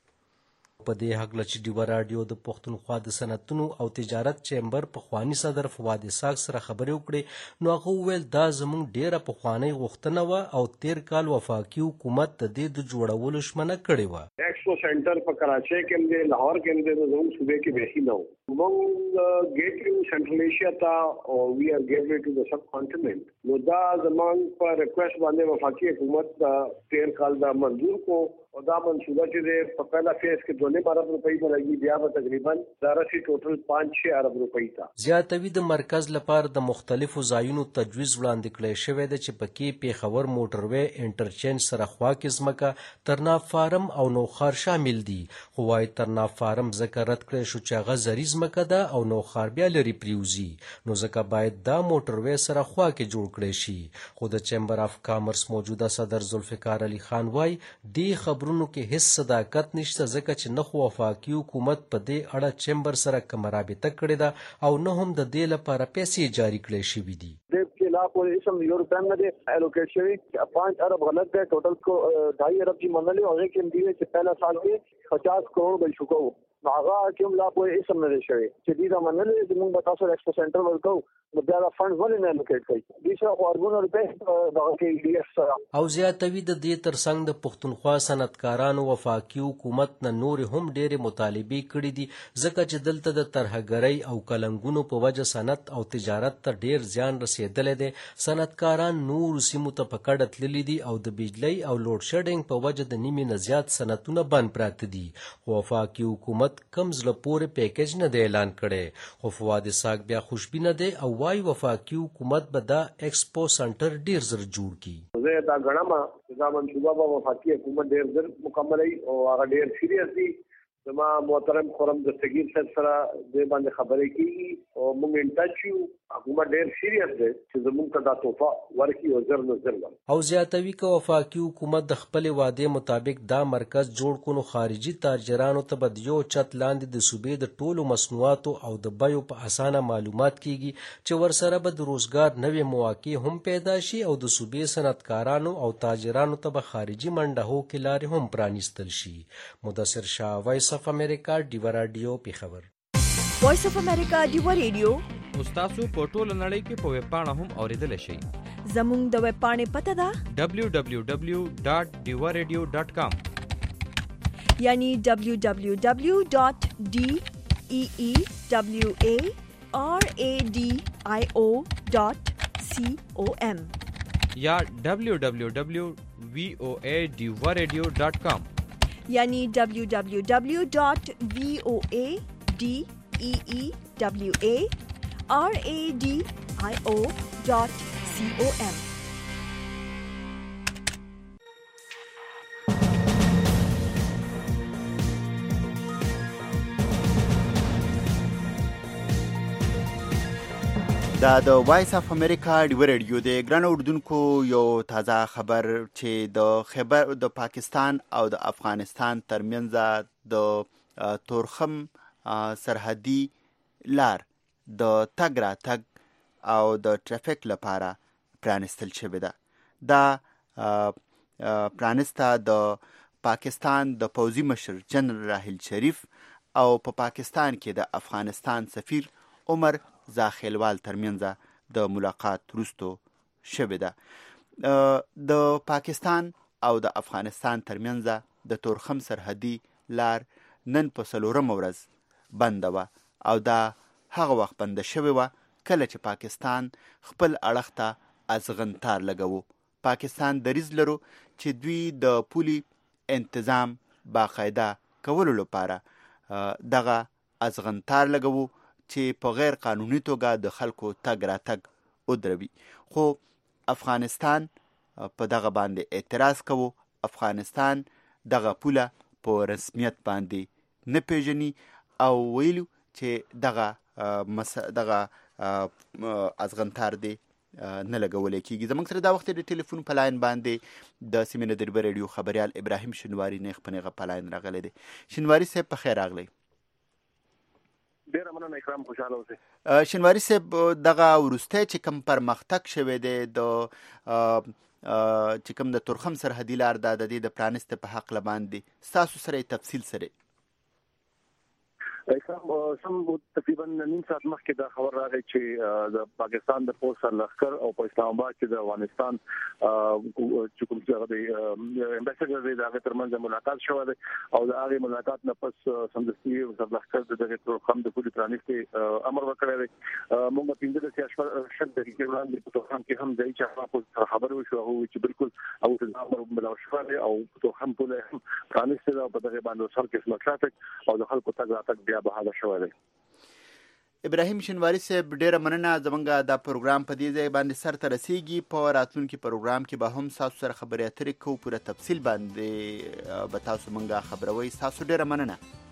په دې هغه چې ډیوی رادیو د پښتونخوا د صنعتونو او تجارت چیمبر په خواني صدر فواد اسحاق سره خبرې وکړې نو هغه وویل دا زموږ ډیره په خواني غوښتنه و او تیر کال وفاقي حکومت د دې د جوړولو شمنه کړې و. ایکسپو سنټر په کراچۍ کې هم دی، لاهور کې هم دی، زموږ صوبې کې به نه و. موږ ګیټوي سنټرل ایشیا ته او وی ار ګیټوي ټو د سب کانټیننټ. نو دا زموږ په ریکوست باندې وفاقي حکومت تیر کال دا منظور کو او دا منصوبه چې په پہلا فیز کې دوه نیم ارب روپۍ برابرۍ بیا به تقریبا دا راشي ټوټل پنځه شپږ ارب روپۍ تا. زیاتوي د مرکز لپاره د مختلفو ځایونو تجویز وړاندې کړی شوی دی چې پکې پیښور موټروي انټرچینج سره خوا کې ځمکه ترناب فارم او نوخار شامل دي. خو وايي ترناب فارم ځکه رد کړی شو چې هغه زرعي ځمکه ده او نوخار بیا لرې پریوزي نو ځکه باید دا موټروي سره خوا کې جوړ کړی شي. خو د چیمبر اف کامرس موجوده صدر ذوالفقار علي خان وايي دې خبر خبرونو کې هیڅ صداقت نشته ځکه چې نه خو وفاقي حکومت په دې اړه چیمبر سره کوم رابطه کړې ده او نه هم د دې لپاره پیسې جاری کړې شوې دي. لا کوئی اسم یورپین میں ایلوکیٹ شوی پانچ ارب غلط ہے ٹوٹل کو ڈھائی ارب کی منلی اور ایک ایم ڈی سے پہلا سال کے پچاس کروڑ بل چکا ہو ناغا کیم لا کوئی اسم نے شوی جدید منلی زمون بتاسو ایکسپو سنٹر ورکو مدارا فنڈ ولې نه ایلوکیٹ کړي دیشو خورګونو روپے دغه کې ډی ایف سره او زیاتوي د دې ترڅنګ د پښتونخوا صنعتکارانو وفاقي حکومت نه نور هم ډېرې مطالبې کړې دي ځکه چې دلته د ترهګرۍ او کلنګونو په وجه صنعت او تجارت ته ډېر زیان رسېدلی دی. صنعتکاران نور سیمو ته په کډه تللي دي او د بجلۍ او لوډ شیډینګ په وجه د نیمې نه زیات صنعتونه بند پراته دي. خو وفاقي حکومت کم زړه پورې پیکیج نه دی اعلان کړی. خو فواد اسحاق بیا خوشبینه دی او وايي وفاقي حکومت به دا ایکسپو سنټر ډیر زر جوړ کړي. زه دا غنما دا منصوبه به وفاقي حکومت ډیر زر مکمل او هغه ډیر سیریس دي. زما محترم خرم دستگیر صاحب سره د باندې خبرې کیږي او موږ ان ټچ یو حکومت ډیر سیریس دی چې زموږ ته دا توفه ورکړي او زر نه زر او زیاتوي که وفاقي حکومت د خپل وعده مطابق دا مرکز جوړ کړو خارجي تاجرانو ته به د یو چت لاندې د صوبې د ټولو مصنوعاتو او د بیو په اسانه معلومات کیږي چې ورسره به د روزګار نوې مواقع هم پیدا شي او د صوبې صنعتکارانو او تاجرانو ته به خارجي منډه هو کې لارې هم پرانیستل شي. مدثر شاه وایس اف امریکا ډیوی رادیو پیښور. وایس اف امریکا ډیوی رادیو تاسو په ټوله نړۍ کې په ویب پاڼه هم اوریدل شئ. زموږ د ویب پاڼې پته ده دبلیو دبلیو دبلیو ډاټ ډیوی رادیو ډاټ کام یعنی دبلیو دبلیو دبلیو ډاټ ډی ای ای دبلیو ای آر ای ډی آی او ډاټ سی او ایم یا دبلیو دبلیو دبلیو وی او ای ډیوی رادیو ډاټ کام یعنی دبلیو دبلیو دبلیو ډاټ وی او ای ډی ای ای دبلیو ای آر ای ڈی آئی او ڈاٹ سی او ایم. دا د وایس اف امریکا ډیوی رادیو د ګران اردوونکو یو تازه خبر چې د خیبر د پاکستان او د افغانستان ترمنځ د تورخم سرحدي لار د تګ را تګ او د ټرافیک لپاره پرانستل شوې ده. دا پرانسته د پاکستان د پوځي مشر جنرال راحیل شریف او په پاکستان کې د افغانستان سفیر عمر زاخیلوال ترمنځ د ملاقات وروسته شوې ده. د پاکستان او د افغانستان ترمنځ د تورخم سرحدي لار نن په څلورمه ورځ بنده وه او دا هغه وخت بنده شوې وه کله چې پاکستان خپل اړخ ته ازغنتار لګوو. پاکستان دریځ لرو چې دوی د پولي انتظام باقاعده کولو لپاره دغه ازغنتار لګوو چې په غیر قانوني توګه د خلکو تګ را تګ ودروي. خو افغانستان په دغه باندې اعتراض کوو. افغانستان دغه پوله په رسمیت باندې نه پیژني او ویلو چې دغه مس دغه ازغنتار دی نه لګولې کېږي. زموږ سره دا وخت د ټلیفون په لاین باندې د سیمې د دربه ریډیو خبریال ابراهیم شنواري نیغ په نیغه په لاین راغلی دی. شنواري صاحب په خیر راغلی. ډېره مننه اکرام، خوشحاله اوسئ. شنواري صاحب دغه وروستی چې کوم پرمختګ شوی دی د چې کوم د تورخم سرحدي لار ده د دې د پرانیست په حق باندې ستاسو سره تفصیل سره سم تقریبا نیم ساعت مخکې دا خبر راغی چې د پاکستان د پولیس لښکر او په اسلام آباد کې د افغانستان چې کوم څه دی امبیسډر دی دا ترمنځ ملاقات شوه دی او د هغه ملاقات نه پس سمدستي د لښکر د دغه تورخم د پولیس پرانیست امر وکړی دی. موږ پنځه د سیاست شل دقیقې وړاندې په تورخم کې هم ځای چې خبر وشو هغه چې بالکل او د امر بلا شوه دی او تورخم پولیس پرانیست دا په دغه باندې سر کې سمټرافیک او د خلکو تګ راتګ ابراهیم شنواري صاحب ډیره مننه. زمونږ دا پروګرام په دې ځای باندې سر ته رسیږي. په راتلونکي پروګرام کې به هم تاسو سره خبرې اترې کوو، پوره تفصیل باندې به تاسو مونږه خبروي. تاسو ډیره مننه.